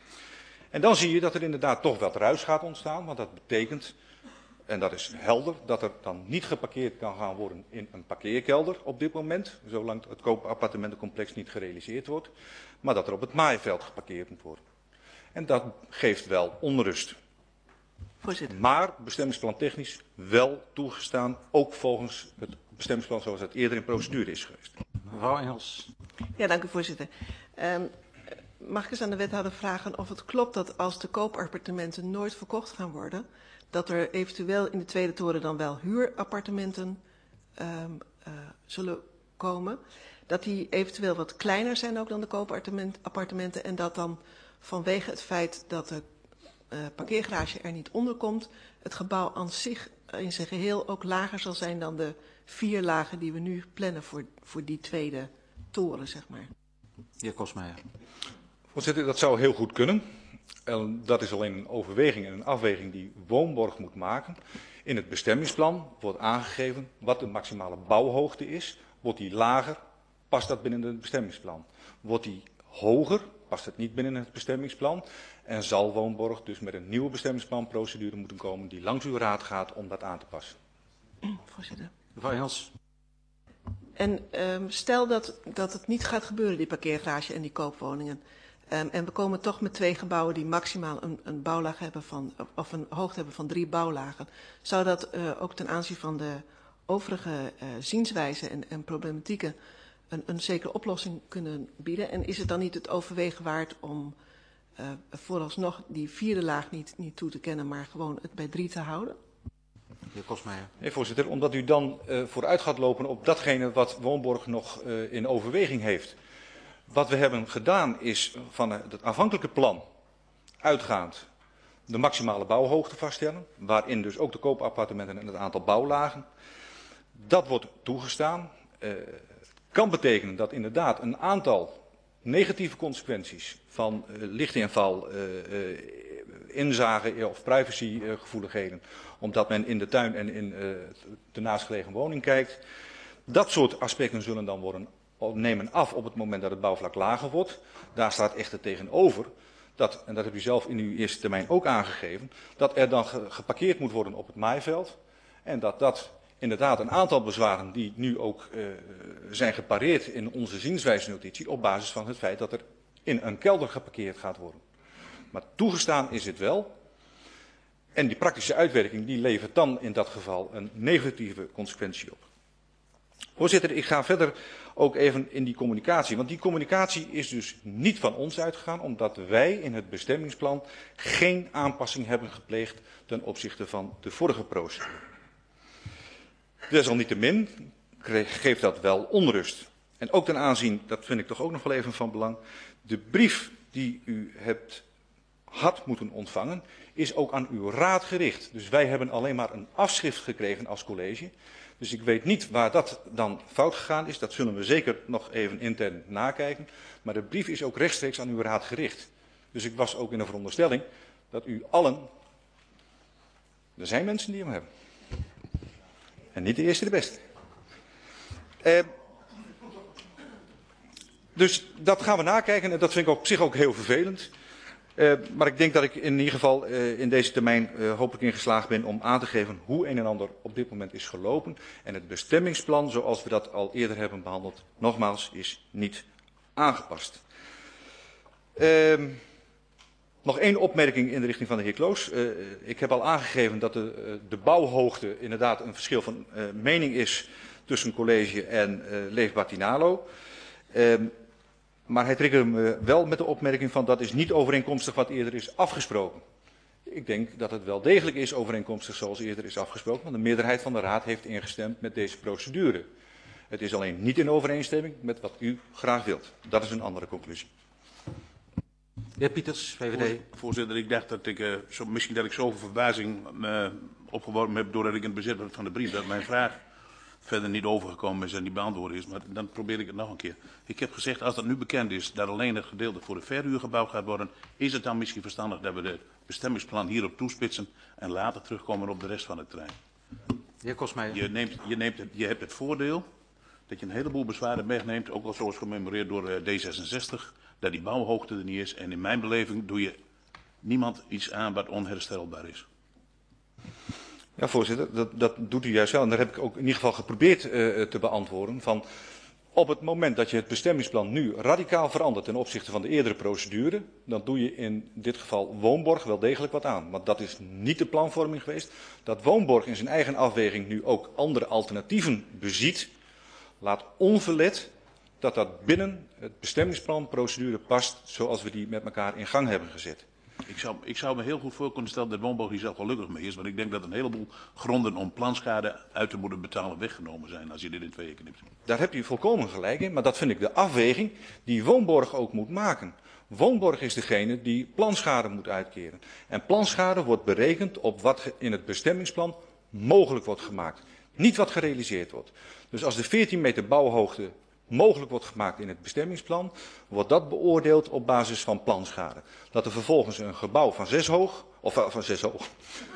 En dan zie je dat er inderdaad toch wat ruis gaat ontstaan, want dat betekent, en dat is helder, dat er dan niet geparkeerd kan gaan worden in een parkeerkelder op dit moment, zolang het koopappartementencomplex niet gerealiseerd wordt, maar dat er op het maaiveld geparkeerd moet worden. En dat geeft wel onrust. Voorzitter. Maar bestemmingsplan technisch wel toegestaan, ook volgens het bestemmingsplan zoals het eerder in procedure is geweest. Mevrouw Engels. Ja, dank u voorzitter. Um, mag ik eens aan de wethouder vragen of het klopt dat als de koopappartementen nooit verkocht gaan worden, dat er eventueel in de tweede toren dan wel huurappartementen um, uh, zullen komen, dat die eventueel wat kleiner zijn ook dan de koopappartementen en dat dan vanwege het feit dat de uh, parkeergarage er niet onder komt, het gebouw aan zich in zijn geheel ook lager zal zijn dan de vier lagen die we nu plannen voor, voor die tweede toren, zeg maar. De heer Kosmeijer. Voorzitter, dat zou heel goed kunnen. En dat is alleen een overweging en een afweging die Woonborg moet maken. In het bestemmingsplan wordt aangegeven wat de maximale bouwhoogte is. Wordt die lager, past dat binnen het bestemmingsplan. Wordt die hoger, past het niet binnen het bestemmingsplan. En zal Woonborg dus met een nieuwe bestemmingsplanprocedure moeten komen die langs uw raad gaat om dat aan te passen. Voorzitter. Mevrouw Engels. En um, stel dat, dat het niet gaat gebeuren, die parkeergarage en die koopwoningen. Um, en we komen toch met twee gebouwen die maximaal een, een bouwlaag hebben van, of een hoogte hebben van drie bouwlagen. Zou dat uh, ook ten aanzien van de overige uh, zienswijzen en, en problematieken een, een zekere oplossing kunnen bieden? En is het dan niet het overwegen waard om uh, vooralsnog die vierde laag niet, niet toe te kennen, maar gewoon het bij drie te houden? De heer Kosmeijer. Nee, voorzitter, omdat u dan uh, vooruit gaat lopen op datgene wat Woonborg nog uh, in overweging heeft. Wat we hebben gedaan is van het aanvankelijke plan uitgaand de maximale bouwhoogte vaststellen, waarin dus ook de koopappartementen en het aantal bouwlagen. Dat wordt toegestaan. Uh, kan betekenen dat inderdaad een aantal negatieve consequenties van uh, lichtinval, uh, uh, inzage of privacygevoeligheden, omdat men in de tuin en in uh, de naastgelegen woning kijkt. Dat soort aspecten zullen dan worden, nemen af op het moment dat het bouwvlak lager wordt. Daar staat echter tegenover dat, en dat hebt u zelf in uw eerste termijn ook aangegeven, dat er dan ge, geparkeerd moet worden op het maaiveld. En dat dat inderdaad een aantal bezwaren die nu ook uh, zijn gepareerd in onze zienswijzenotitie op basis van het feit dat er in een kelder geparkeerd gaat worden. Maar toegestaan is het wel. En die praktische uitwerking die levert dan in dat geval een negatieve consequentie op. Voorzitter, ik ga verder ook even in die communicatie. Want die communicatie is dus niet van ons uitgegaan, omdat wij in het bestemmingsplan geen aanpassing hebben gepleegd ten opzichte van de vorige procedure. Desalniettemin geeft dat wel onrust. En ook ten aanzien, dat vind ik toch ook nog wel even van belang, de brief die u hebt, had moeten ontvangen, is ook aan uw raad gericht. Dus wij hebben alleen maar een afschrift gekregen als college. Dus ik weet niet waar dat dan fout gegaan is. Dat zullen we zeker nog even intern nakijken. Maar de brief is ook rechtstreeks aan uw raad gericht. Dus ik was ook in de veronderstelling dat u allen... Er zijn mensen die hem hebben. En niet de eerste de beste. Eh, dus dat gaan we nakijken en dat vind ik op zich ook heel vervelend. Uh, maar ik denk dat ik in ieder geval uh, in deze termijn uh, hopelijk in geslaagd ben om aan te geven hoe een en ander op dit moment is gelopen. En het bestemmingsplan, zoals we dat al eerder hebben behandeld, nogmaals, is niet aangepast. Uh, nog één opmerking in de richting van de heer Kloos. Uh, ik heb al aangegeven dat de, uh, de bouwhoogte inderdaad een verschil van uh, mening is tussen college en uh, Leefbaar Tinalo. Uh, Maar hij triggerde me wel met de opmerking van dat is niet overeenkomstig wat eerder is afgesproken. Ik denk dat het wel degelijk is overeenkomstig zoals eerder is afgesproken, want de meerderheid van de raad heeft ingestemd met deze procedure. Het is alleen niet in overeenstemming met wat u graag wilt. Dat is een andere conclusie. De heer Pieters, V V D. Voorzitter, ik dacht dat ik, uh, zo, misschien dat ik zoveel verbazing uh, opgeworpen heb doordat ik in het bezit was van de brief, dat mijn vraag verder niet overgekomen is en niet beantwoord is, maar dan probeer ik het nog een keer. Ik heb gezegd, als dat nu bekend is dat alleen het gedeelte voor de verhuur gebouwd gaat worden, is het dan misschien verstandig dat we het bestemmingsplan hierop toespitsen en later terugkomen op de rest van het terrein. De heer Kosmeijer. Je, neemt, je, neemt het, je hebt het voordeel dat je een heleboel bezwaren wegneemt, ook al zoals gememoreerd door uh, D zesenzestig, dat die bouwhoogte er niet is en in mijn beleving doe je niemand iets aan wat onherstelbaar is. Ja, voorzitter, dat, dat doet u juist wel. En daar heb ik ook in ieder geval geprobeerd uh, te beantwoorden. Van op het moment dat je het bestemmingsplan nu radicaal verandert ten opzichte van de eerdere procedure, dan doe je in dit geval Woonborg wel degelijk wat aan. Want dat is niet de planvorming geweest. Dat Woonborg in zijn eigen afweging nu ook andere alternatieven beziet, laat onverlet dat dat binnen het bestemmingsplanprocedure past zoals we die met elkaar in gang hebben gezet. Ik zou, ik zou me heel goed voor kunnen stellen dat Woonborg hier zelf gelukkig mee is. Want ik denk dat een heleboel gronden om planschade uit te moeten betalen weggenomen zijn als je dit in twee keer knipt. Daar hebt u volkomen gelijk in, maar dat vind ik de afweging die Woonborg ook moet maken. Woonborg is degene die planschade moet uitkeren. En planschade wordt berekend op wat in het bestemmingsplan mogelijk wordt gemaakt. Niet wat gerealiseerd wordt. Dus als de veertien meter bouwhoogte mogelijk wordt gemaakt in het bestemmingsplan, wordt dat beoordeeld op basis van planschade. Dat er vervolgens een gebouw van zes hoog, of uh, van zes hoog,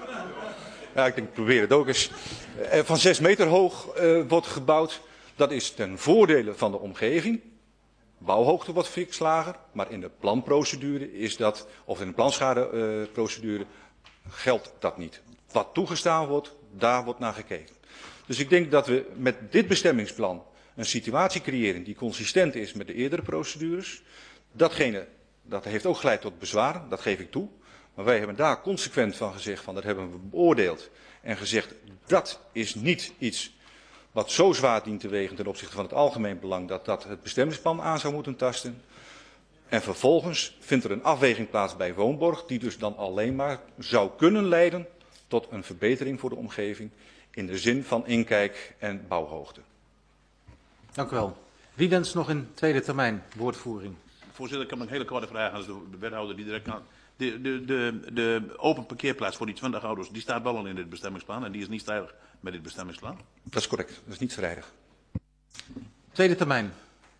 ja ik denk ik probeer het ook eens, uh, van zes meter hoog uh, wordt gebouwd, dat is ten voordele van de omgeving. Bouwhoogte wordt fix lager, maar in de planprocedure is dat, of in de planschadeprocedure uh, geldt dat niet. Wat toegestaan wordt, daar wordt naar gekeken. Dus ik denk dat we met dit bestemmingsplan een situatie creëren die consistent is met de eerdere procedures. Datgene, dat heeft ook geleid tot bezwaren, dat geef ik toe. Maar wij hebben daar consequent van gezegd, van dat hebben we beoordeeld. En gezegd, dat is niet iets wat zo zwaar dient te wegen ten opzichte van het algemeen belang, dat dat het bestemmingsplan aan zou moeten tasten. En vervolgens vindt er een afweging plaats bij Woonborg, die dus dan alleen maar zou kunnen leiden tot een verbetering voor de omgeving in de zin van inkijk en bouwhoogte. Dank u wel. Wie wenst nog in tweede termijn woordvoering? Voorzitter, ik heb een hele korte vraag aan de wethouder die direct kan. De, de, de, de open parkeerplaats voor die twintig auto's, die staat wel al in dit bestemmingsplan en die is niet strijdig met dit bestemmingsplan? Dat is correct, dat is niet strijdig. Tweede termijn.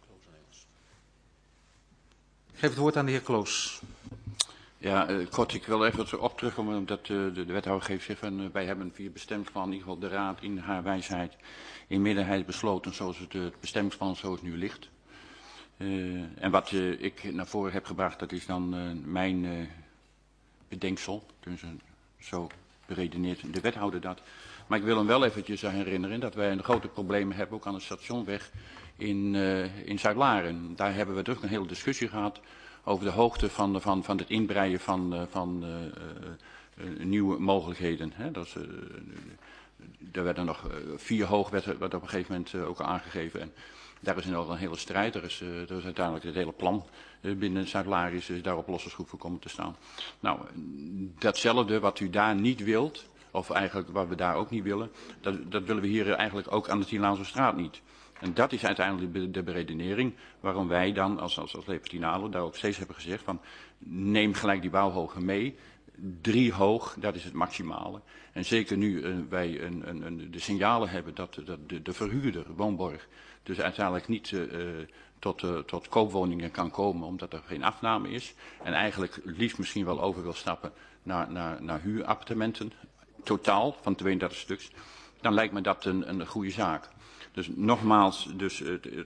Ik geef het woord aan de heer Kloos. Ja, uh, kort, ik wil even op terugkomen, omdat uh, de, de wethouder geeft zich van, uh, wij hebben via bestemmingsplan, in ieder geval de raad in haar wijsheid, in meerderheid besloten zoals het, uh, het bestemmingsplan zoals het nu ligt. Uh, en wat uh, ik naar voren heb gebracht, dat is dan uh, mijn uh, bedenksel. Dus uh, zo beredeneert de wethouder dat. Maar ik wil hem wel eventjes herinneren dat wij een grote problemen hebben, ook aan de stationweg in, uh, in Zuid-Laren. Daar hebben we dus een hele discussie gehad over de hoogte van, van, van het inbreiden van, uh, van uh, uh, nieuwe mogelijkheden. Hè. Dat is, uh, er werden nog uh, vier hoog, werd, werd op een gegeven moment uh, ook aangegeven. En daar is nog een hele strijd. Er is, uh, er is uiteindelijk het hele plan uh, binnen Zuid-Laren is, is daar op losse schroef voor komen te staan. Nou, datzelfde wat u daar niet wilt, of eigenlijk wat we daar ook niet willen, dat, dat willen we hier eigenlijk ook aan de Tienlaanse straat niet. En dat is uiteindelijk de beredenering waarom wij dan als, als, als Lepertinalen daar ook steeds hebben gezegd van neem gelijk die bouwhoogte mee. Drie hoog, dat is het maximale. En zeker nu uh, wij een, een, een, de signalen hebben dat, dat de, de verhuurder, woonborg, dus uiteindelijk niet uh, tot, uh, tot koopwoningen kan komen omdat er geen afname is. En eigenlijk liefst misschien wel over wil stappen naar, naar, naar huurappartementen, totaal van tweeëndertig stuks. Dan lijkt me dat een, een goede zaak. Dus nogmaals, dus het, het,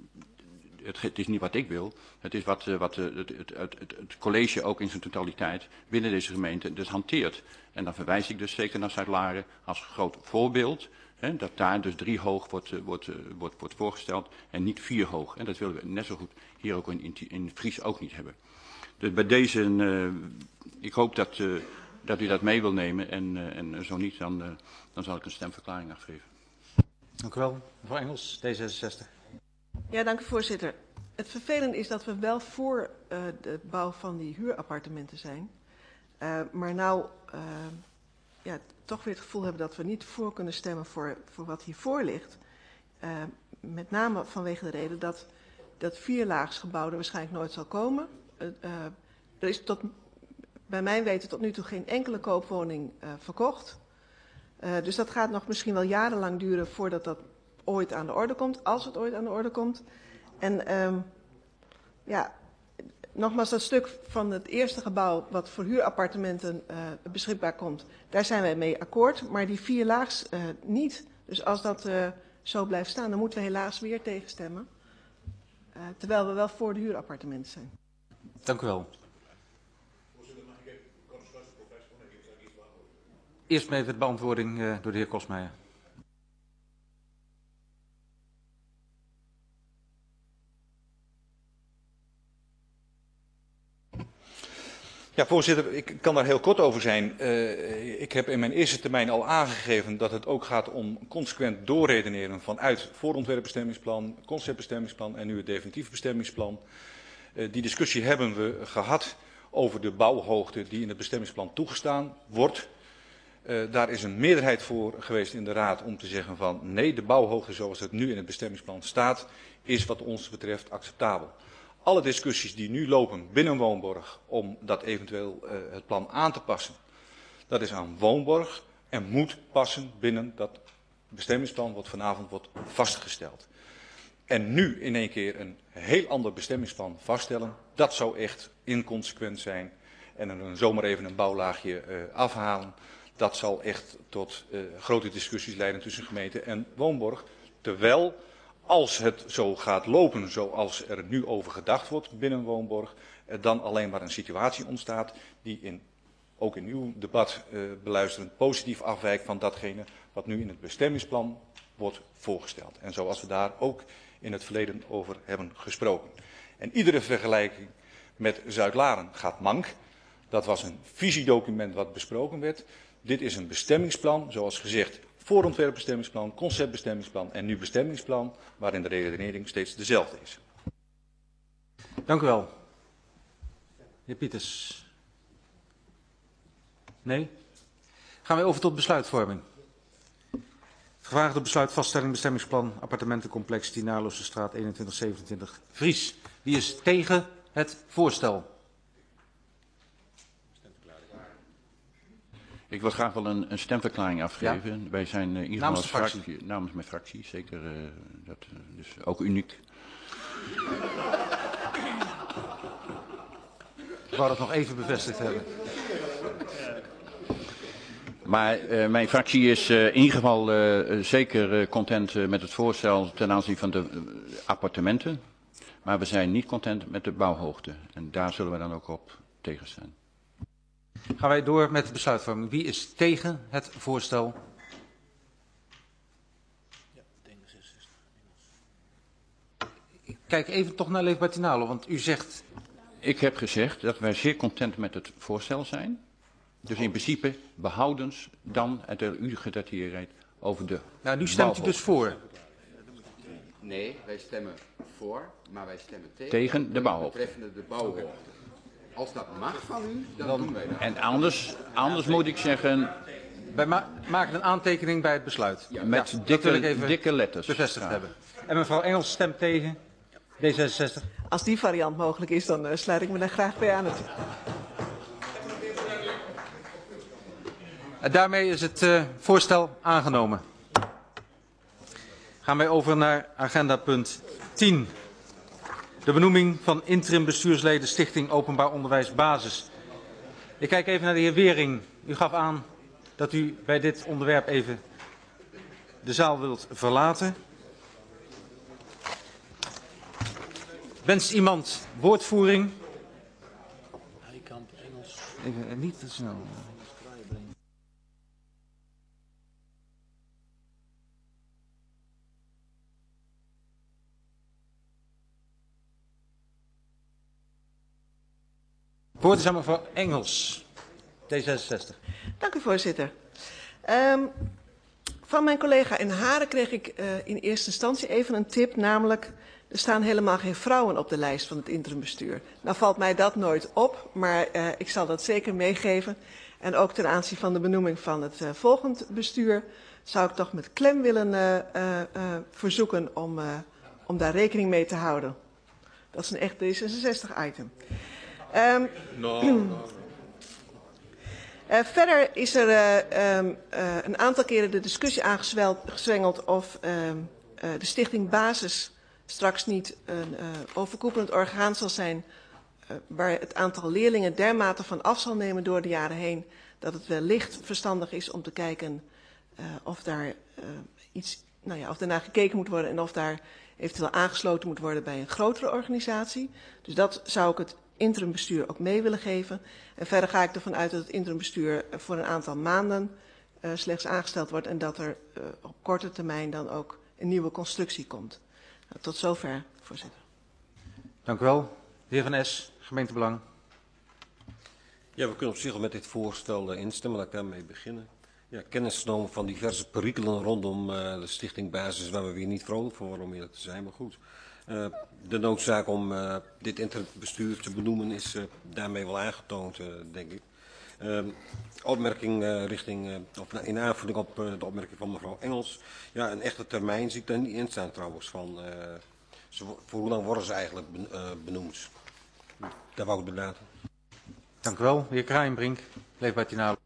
het, het is niet wat ik wil. Het is wat, wat het, het, het, het, het college ook in zijn totaliteit binnen deze gemeente dus hanteert. En dan verwijs ik dus zeker naar Zuid-Laren als groot voorbeeld. Hè, dat daar dus drie hoog wordt, wordt, wordt, wordt voorgesteld en niet vier hoog. En dat willen we net zo goed hier ook in, in, in Fries ook niet hebben. Dus bij deze, uh, ik hoop dat, uh, dat u dat mee wil nemen. En, uh, en zo niet, dan, uh, dan zal ik een stemverklaring afgeven. Dank u wel. Mevrouw Engels, D zesenzestig. Ja, dank u voorzitter. Het vervelende is dat we wel voor uh, de bouw van die huurappartementen zijn. Uh, maar nou uh, ja, toch weer het gevoel hebben dat we niet voor kunnen stemmen voor, voor wat hiervoor ligt. Uh, met name vanwege de reden dat dat vierlaagsgebouw er waarschijnlijk nooit zal komen. Uh, uh, er is tot, bij mijn weten tot nu toe geen enkele koopwoning uh, verkocht. Uh, dus dat gaat nog misschien wel jarenlang duren voordat dat ooit aan de orde komt, als het ooit aan de orde komt. En um, ja, nogmaals, dat stuk van het eerste gebouw wat voor huurappartementen uh, beschikbaar komt, daar zijn wij mee akkoord, maar die vierlaags uh, niet. Dus als dat uh, zo blijft staan, dan moeten we helaas weer tegenstemmen. Uh, terwijl we wel voor de huurappartementen zijn. Dank u wel. Eerst maar even de beantwoording uh, door de heer Kosmeijer. Ja, voorzitter, ik kan daar heel kort over zijn. Uh, ik heb in mijn eerste termijn al aangegeven dat het ook gaat om consequent doorredeneren vanuit voorontwerpbestemmingsplan, conceptbestemmingsplan en nu het definitief bestemmingsplan. Uh, die discussie hebben we gehad over de bouwhoogte die in het bestemmingsplan toegestaan wordt. Uh, daar is een meerderheid voor geweest in de Raad om te zeggen van nee, de bouwhoogte zoals het nu in het bestemmingsplan staat, is wat ons betreft acceptabel. Alle discussies die nu lopen binnen Woonborg om dat eventueel uh, het plan aan te passen, dat is aan Woonborg en moet passen binnen dat bestemmingsplan wat vanavond wordt vastgesteld. En nu in één keer een heel ander bestemmingsplan vaststellen, dat zou echt inconsequent zijn. En dan zomaar even een bouwlaagje uh, afhalen. Dat zal echt tot uh, grote discussies leiden tussen gemeente en Woonborg. Terwijl, als het zo gaat lopen zoals er nu over gedacht wordt binnen Woonborg, er dan alleen maar een situatie ontstaat die in, ook in uw debat uh, beluisterend positief afwijkt van datgene wat nu in het bestemmingsplan wordt voorgesteld. En zoals we daar ook in het verleden over hebben gesproken. En iedere vergelijking met Zuid-Laren gaat mank. Dat was een visiedocument wat besproken werd. Dit is een bestemmingsplan, zoals gezegd, voorontwerpbestemmingsplan, conceptbestemmingsplan en nu bestemmingsplan, waarin de redenering steeds dezelfde is. Dank u wel. Heer Pieters. Nee? Gaan we over tot besluitvorming. Het gevraagde besluit vaststelling bestemmingsplan appartementencomplex Tienaloze straat eenentwintig zevenentwintig Vries. Wie is tegen het voorstel? Ik wil graag wel een, een stemverklaring afgeven. Ja? Wij zijn uh, in ieder geval namens, fractie, fractie, namens mijn fractie, zeker uh, dat uh, dus ook uniek. Ik wou dat nog even bevestigd hebben. Maar uh, mijn fractie is uh, in ieder geval uh, zeker uh, content uh, met het voorstel ten aanzien van de uh, appartementen. Maar we zijn niet content met de bouwhoogte. En daar zullen we dan ook op tegenstaan. Gaan wij door met de besluitvorming. Wie is tegen het voorstel? Ik kijk even toch naar Leef Martinalo, want u zegt... Ik heb gezegd dat wij zeer content met het voorstel zijn. Dus in principe behoudens dan het u gedateerd over de Nou, nu stemt u dus voor. Nee, wij stemmen voor, maar wij stemmen tegen, tegen de bouwhoogte. Betreffende de bouwhoogte. Als dat mag van u, dan, dan doen wij dat. En anders, anders moet ik zeggen... Wij ma maken een aantekening bij het besluit. Ja, met ja, dikke, wil ik even dikke letters. Bevestigd hebben. En mevrouw Engels stemt tegen D zesenzestig. Als die variant mogelijk is, dan uh, sluit ik me daar graag bij aan natuurlijk. En daarmee is het uh, voorstel aangenomen. Gaan wij over naar agenda punt tien. De benoeming van interim bestuursleden Stichting Openbaar Onderwijs Basis. Ik kijk even naar de heer Wering. U gaf aan dat u bij dit onderwerp even de zaal wilt verlaten. Wenst iemand woordvoering? Even niet te snel. Woord is aan mevrouw Engels, D zesenzestig. Dank u, voorzitter. Um, van mijn collega in Haren kreeg ik uh, in eerste instantie even een tip, namelijk er staan helemaal geen vrouwen op de lijst van het interimbestuur. Nou valt mij dat nooit op, maar uh, ik zal dat zeker meegeven. En ook ten aanzien van de benoeming van het uh, volgend bestuur zou ik toch met klem willen uh, uh, uh, verzoeken om, uh, om daar rekening mee te houden. Dat is een echt D zesenzestig-item. Um, no, no. Uh, verder is er uh, um, uh, een aantal keren de discussie aangezwengeld of uh, uh, de Stichting Basis straks niet een uh, overkoepelend orgaan zal zijn uh, waar het aantal leerlingen dermate van af zal nemen door de jaren heen dat het wellicht verstandig is om te kijken uh, of daar uh, iets, nou ja, of daarnaar gekeken moet worden en of daar eventueel aangesloten moet worden bij een grotere organisatie. Dus dat zou ik het interimbestuur ook mee willen geven. En verder ga ik ervan uit dat het interimbestuur voor een aantal maanden uh, slechts aangesteld wordt en dat er uh, op korte termijn dan ook een nieuwe constructie komt. Nou, tot zover, voorzitter. Dank u wel. De heer Van Es, gemeentebelang. Ja, we kunnen op zich al met dit voorstel uh, instemmen. Laat ik daarmee beginnen. Ja, kennis genomen van diverse perikelen rondom uh, de Stichting Basis, waar we weer niet vrolijk voor worden om eerlijk te zijn, maar goed. Uh, de noodzaak om uh, dit interimbestuur te benoemen is uh, daarmee wel aangetoond, uh, denk ik. Uh, opmerking uh, richting, uh, of in aanvulling op uh, de opmerking van mevrouw Engels. Ja, een echte termijn zie ik daar niet in staan trouwens. Van, uh, ze, voor hoe lang worden ze eigenlijk ben, uh, benoemd? Daar wou ik het bij laten. Dank u wel. De heer Kraaienbrink, Leef Martinalo.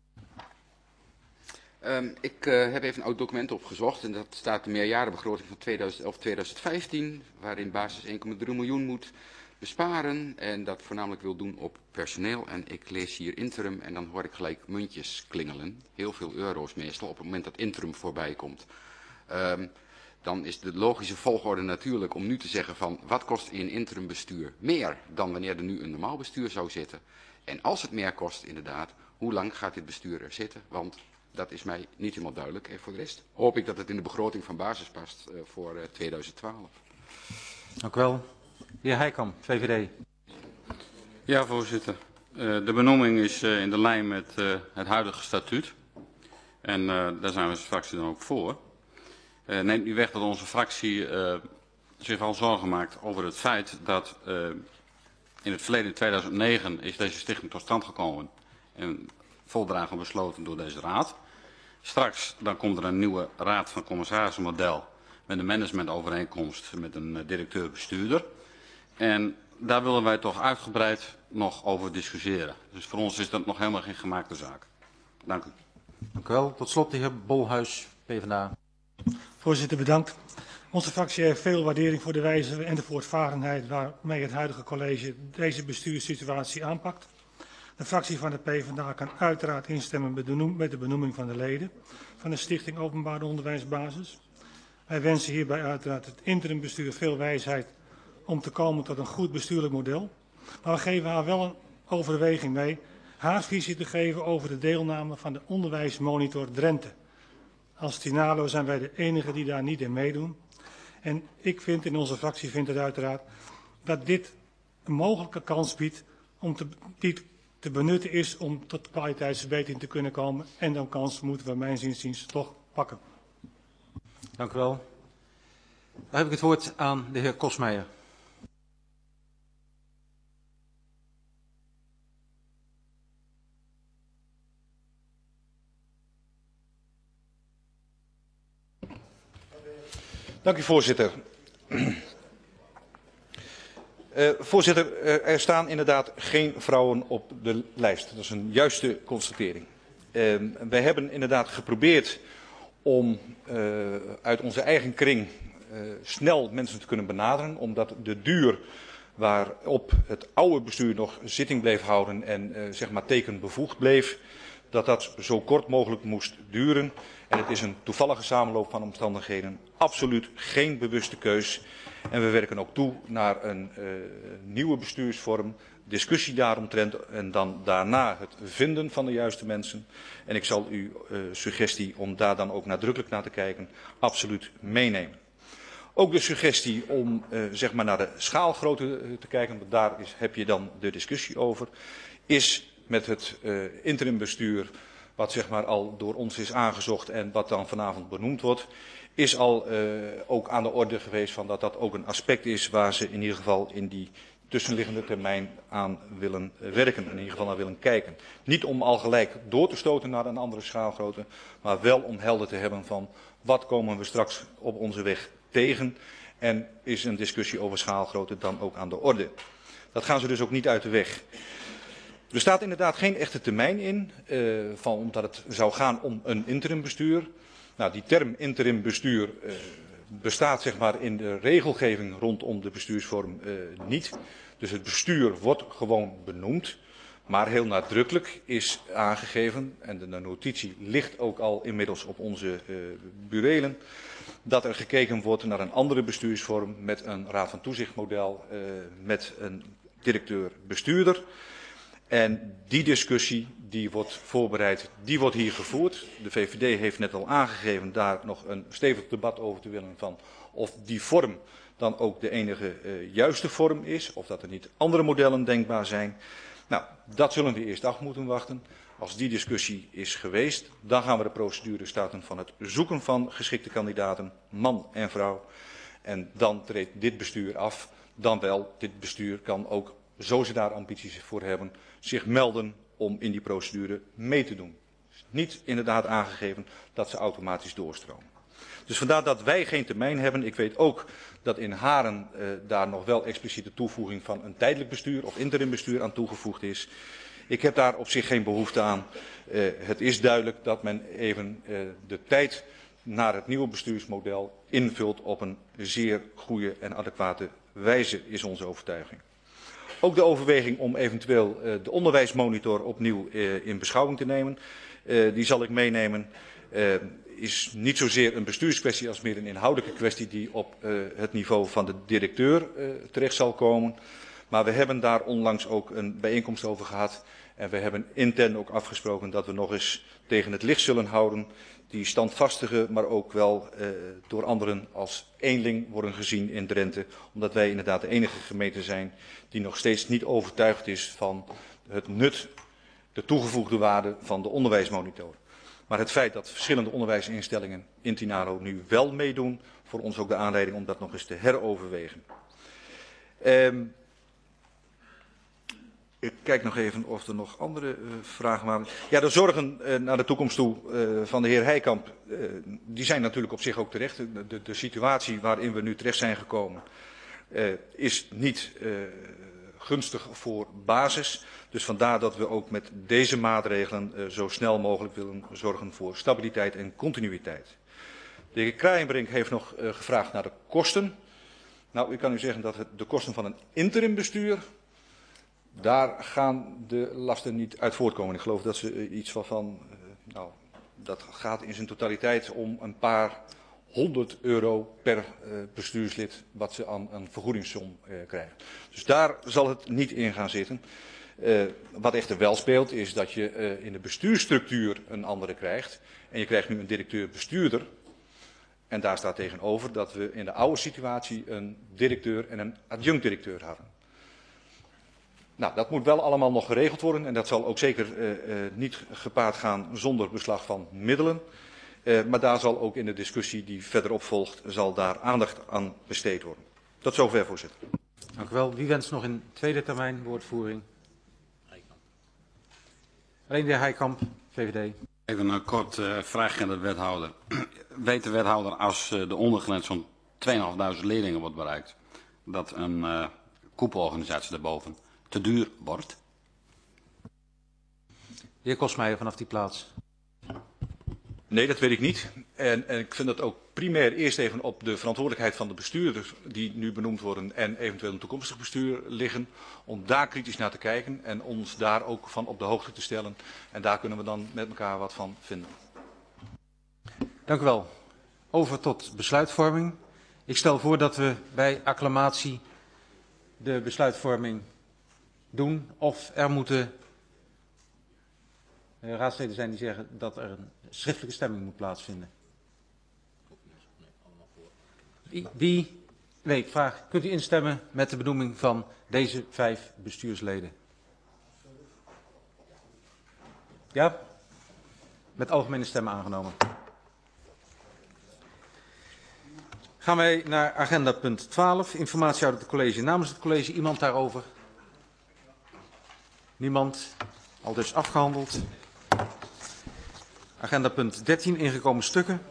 Um, ik uh, heb even een oud document opgezocht en dat staat de meerjarenbegroting van tweeduizend elf tot tweeduizend vijftien, waarin Basis één komma drie miljoen moet besparen en dat voornamelijk wil doen op personeel. En ik lees hier interim en dan hoor ik gelijk muntjes klingelen, heel veel euro's meestal, op het moment dat interim voorbij komt. Um, dan is de logische volgorde natuurlijk om nu te zeggen van wat kost in interim bestuur meer dan wanneer er nu een normaal bestuur zou zitten. En als het meer kost inderdaad, hoe lang gaat dit bestuur er zitten? Want dat is mij niet helemaal duidelijk. En voor de rest hoop ik dat het in de begroting van Basis past uh, voor uh, tweeduizend twaalf. Dank u wel. De heer Heikamp, V V D. Ja, voorzitter. Uh, de benoeming is uh, in de lijn met uh, het huidige statuut. En uh, daar zijn we als fractie dan ook voor. Uh, neemt niet weg dat onze fractie uh, zich al zorgen maakt over het feit dat uh, in het verleden in tweeduizend negen is deze stichting tot stand gekomen. En voldragen besloten door deze raad. Straks dan komt er een nieuwe raad van commissarissenmodel met een managementovereenkomst met een directeur-bestuurder. En daar willen wij toch uitgebreid nog over discussiëren. Dus voor ons is dat nog helemaal geen gemaakte zaak. Dank u. Dank u wel. Tot slot de heer Bolhuis, PvdA. Voorzitter, bedankt. Onze fractie heeft veel waardering voor de wijze en de voortvarendheid waarmee het huidige college deze bestuurssituatie aanpakt. De fractie van de PvdA kan uiteraard instemmen met de benoeming van de leden van de Stichting Openbaar Onderwijs Basis. Wij wensen hierbij uiteraard het interimbestuur veel wijsheid om te komen tot een goed bestuurlijk model. Maar we geven haar wel een overweging mee haar visie te geven over de deelname van de onderwijsmonitor Drenthe. Als Tinalo zijn wij de enigen die daar niet in meedoen. En ik vind, in onze fractie vindt het uiteraard, dat dit een mogelijke kans biedt om te, die te benutten is om tot kwaliteitsverbetering te kunnen komen. En dan kans moeten we mijns inziens toch pakken. Dank u wel. Dan heb ik het woord aan de heer Kosmeijer. Dank u, voorzitter. Uh, voorzitter, uh, er staan inderdaad geen vrouwen op de lijst. Dat is een juiste constatering. Uh, wij hebben inderdaad geprobeerd om uh, uit onze eigen kring uh, snel mensen te kunnen benaderen, omdat de duur waarop het oude bestuur nog zitting bleef houden en uh, zeg maar tekenbevoegd bleef, dat dat zo kort mogelijk moest duren. En het is een toevallige samenloop van omstandigheden, absoluut geen bewuste keus. En we werken ook toe naar een uh, nieuwe bestuursvorm, discussie daaromtrent en dan daarna het vinden van de juiste mensen. En ik zal uw uh, suggestie om daar dan ook nadrukkelijk naar te kijken absoluut meenemen. Ook de suggestie om uh, zeg maar naar de schaalgrootte te kijken, want daar is, heb je dan de discussie over, is met het uh, interimbestuur, wat zeg maar al door ons is aangezocht en wat dan vanavond benoemd wordt, is al uh, ook aan de orde geweest van dat dat ook een aspect is waar ze in ieder geval in die tussenliggende termijn aan willen werken, in ieder geval naar willen kijken. Niet om al gelijk door te stoten naar een andere schaalgrootte, maar wel om helder te hebben van wat komen we straks op onze weg tegen en is een discussie over schaalgrootte dan ook aan de orde. Dat gaan ze dus ook niet uit de weg. Er staat inderdaad geen echte termijn in, uh, van, omdat het zou gaan om een interimbestuur. Nou, die term interimbestuur uh, bestaat zeg maar in de regelgeving rondom de bestuursvorm uh, niet. Dus het bestuur wordt gewoon benoemd, maar heel nadrukkelijk is aangegeven, en de notitie ligt ook al inmiddels op onze uh, burelen, dat er gekeken wordt naar een andere bestuursvorm met een raad van toezichtmodel, uh, met een directeur-bestuurder. En die discussie die wordt voorbereid, die wordt hier gevoerd. De V V D heeft net al aangegeven daar nog een stevig debat over te willen van of die vorm dan ook de enige uh, juiste vorm is, of dat er niet andere modellen denkbaar zijn. Nou, dat zullen we eerst af moeten wachten. Als die discussie is geweest, dan gaan we de procedure starten van het zoeken van geschikte kandidaten, man en vrouw. En dan treedt dit bestuur af. Dan wel, dit bestuur kan ook, zo ze daar ambities voor hebben, zich melden om in die procedure mee te doen. Het is niet inderdaad aangegeven dat ze automatisch doorstromen. Dus vandaar dat wij geen termijn hebben. Ik weet ook dat in Haren uh, daar nog wel expliciete toevoeging van een tijdelijk bestuur of interimbestuur aan toegevoegd is. Ik heb daar op zich geen behoefte aan. Uh, het is duidelijk dat men even uh, de tijd naar het nieuwe bestuursmodel invult op een zeer goede en adequate wijze, is onze overtuiging. Ook de overweging om eventueel uh, de onderwijsmonitor opnieuw uh, in beschouwing te nemen, uh, die zal ik meenemen. Uh, is niet zozeer een bestuurskwestie als meer een inhoudelijke kwestie die op uh, het niveau van de directeur uh, terecht zal komen. Maar we hebben daar onlangs ook een bijeenkomst over gehad en we hebben intern ook afgesproken dat we nog eens tegen het licht zullen houden die standvastige, maar ook wel uh, door anderen als eenling worden gezien in Drenthe, omdat wij inderdaad de enige gemeente zijn die nog steeds niet overtuigd is van het nut, de toegevoegde waarde van de onderwijsmonitor. Maar het feit dat verschillende onderwijsinstellingen in Tinalo nu wel meedoen, voor ons ook de aanleiding om dat nog eens te heroverwegen. Um, ik kijk nog even of er nog andere uh, vragen waren. Ja, de zorgen uh, naar de toekomst toe uh, van de heer Heikamp, uh, die zijn natuurlijk op zich ook terecht. De, de, de situatie waarin we nu terecht zijn gekomen uh, is niet uh, gunstig voor basis. Dus vandaar dat we ook met deze maatregelen uh, zo snel mogelijk willen zorgen voor stabiliteit en continuïteit. De heer Kraaienbrink heeft nog uh, gevraagd naar de kosten. Nou, ik kan u zeggen dat het, de kosten van een interimbestuur, daar gaan de lasten niet uit voortkomen. Ik geloof dat ze uh, iets van, van uh, nou, dat gaat in zijn totaliteit om een paar honderd euro per uh, bestuurslid wat ze aan een vergoedingssom uh, krijgen. Dus daar zal het niet in gaan zitten. Uh, wat echter wel speelt is dat je uh, in de bestuursstructuur een andere krijgt. En je krijgt nu een directeur-bestuurder. En daar staat tegenover dat we in de oude situatie een directeur en een adjunct-directeur hadden. Nou, dat moet wel allemaal nog geregeld worden en dat zal ook zeker uh, uh, niet gepaard gaan zonder beslag van middelen. Uh, maar daar zal ook in de discussie die verderop volgt, zal daar aandacht aan besteed worden. Tot zover, voorzitter. Dank u wel. Wie wenst nog in tweede termijn woordvoering? Alleen de heer Heikamp, V V D. Even een kort uh, vraagje aan de wethouder. Weet de wethouder als uh, de ondergrens van tweeduizend vijfhonderd leerlingen wordt bereikt, dat een uh, koepelorganisatie daarboven te duur wordt? De heer Kosmeijer vanaf die plaats. Nee, dat weet ik niet. En, en ik vind dat ook primair eerst even op de verantwoordelijkheid van de bestuurders die nu benoemd worden en eventueel een toekomstig bestuur liggen, om daar kritisch naar te kijken en ons daar ook van op de hoogte te stellen. En daar kunnen we dan met elkaar wat van vinden. Dank u wel. Over tot besluitvorming. Ik stel voor dat we bij acclamatie de besluitvorming doen. Of er moeten uh, raadsleden zijn die zeggen dat er een schriftelijke stemming moet plaatsvinden. Wie, wie, nee, ik vraag, kunt u instemmen met de benoeming van deze vijf bestuursleden? Ja? Met algemene stemmen aangenomen. Gaan wij naar agenda punt twaalf. Informatie uit het college. Namens het college iemand daarover? Niemand. Al dus afgehandeld. Agenda punt dertien. Ingekomen stukken.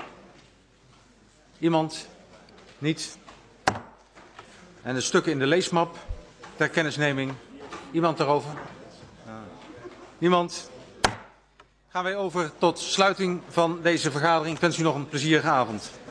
Iemand? Niet. En de stukken in de leesmap. Ter kennisneming. Iemand daarover? Niemand. Gaan wij over tot sluiting van deze vergadering. Ik wens u nog een plezierige avond.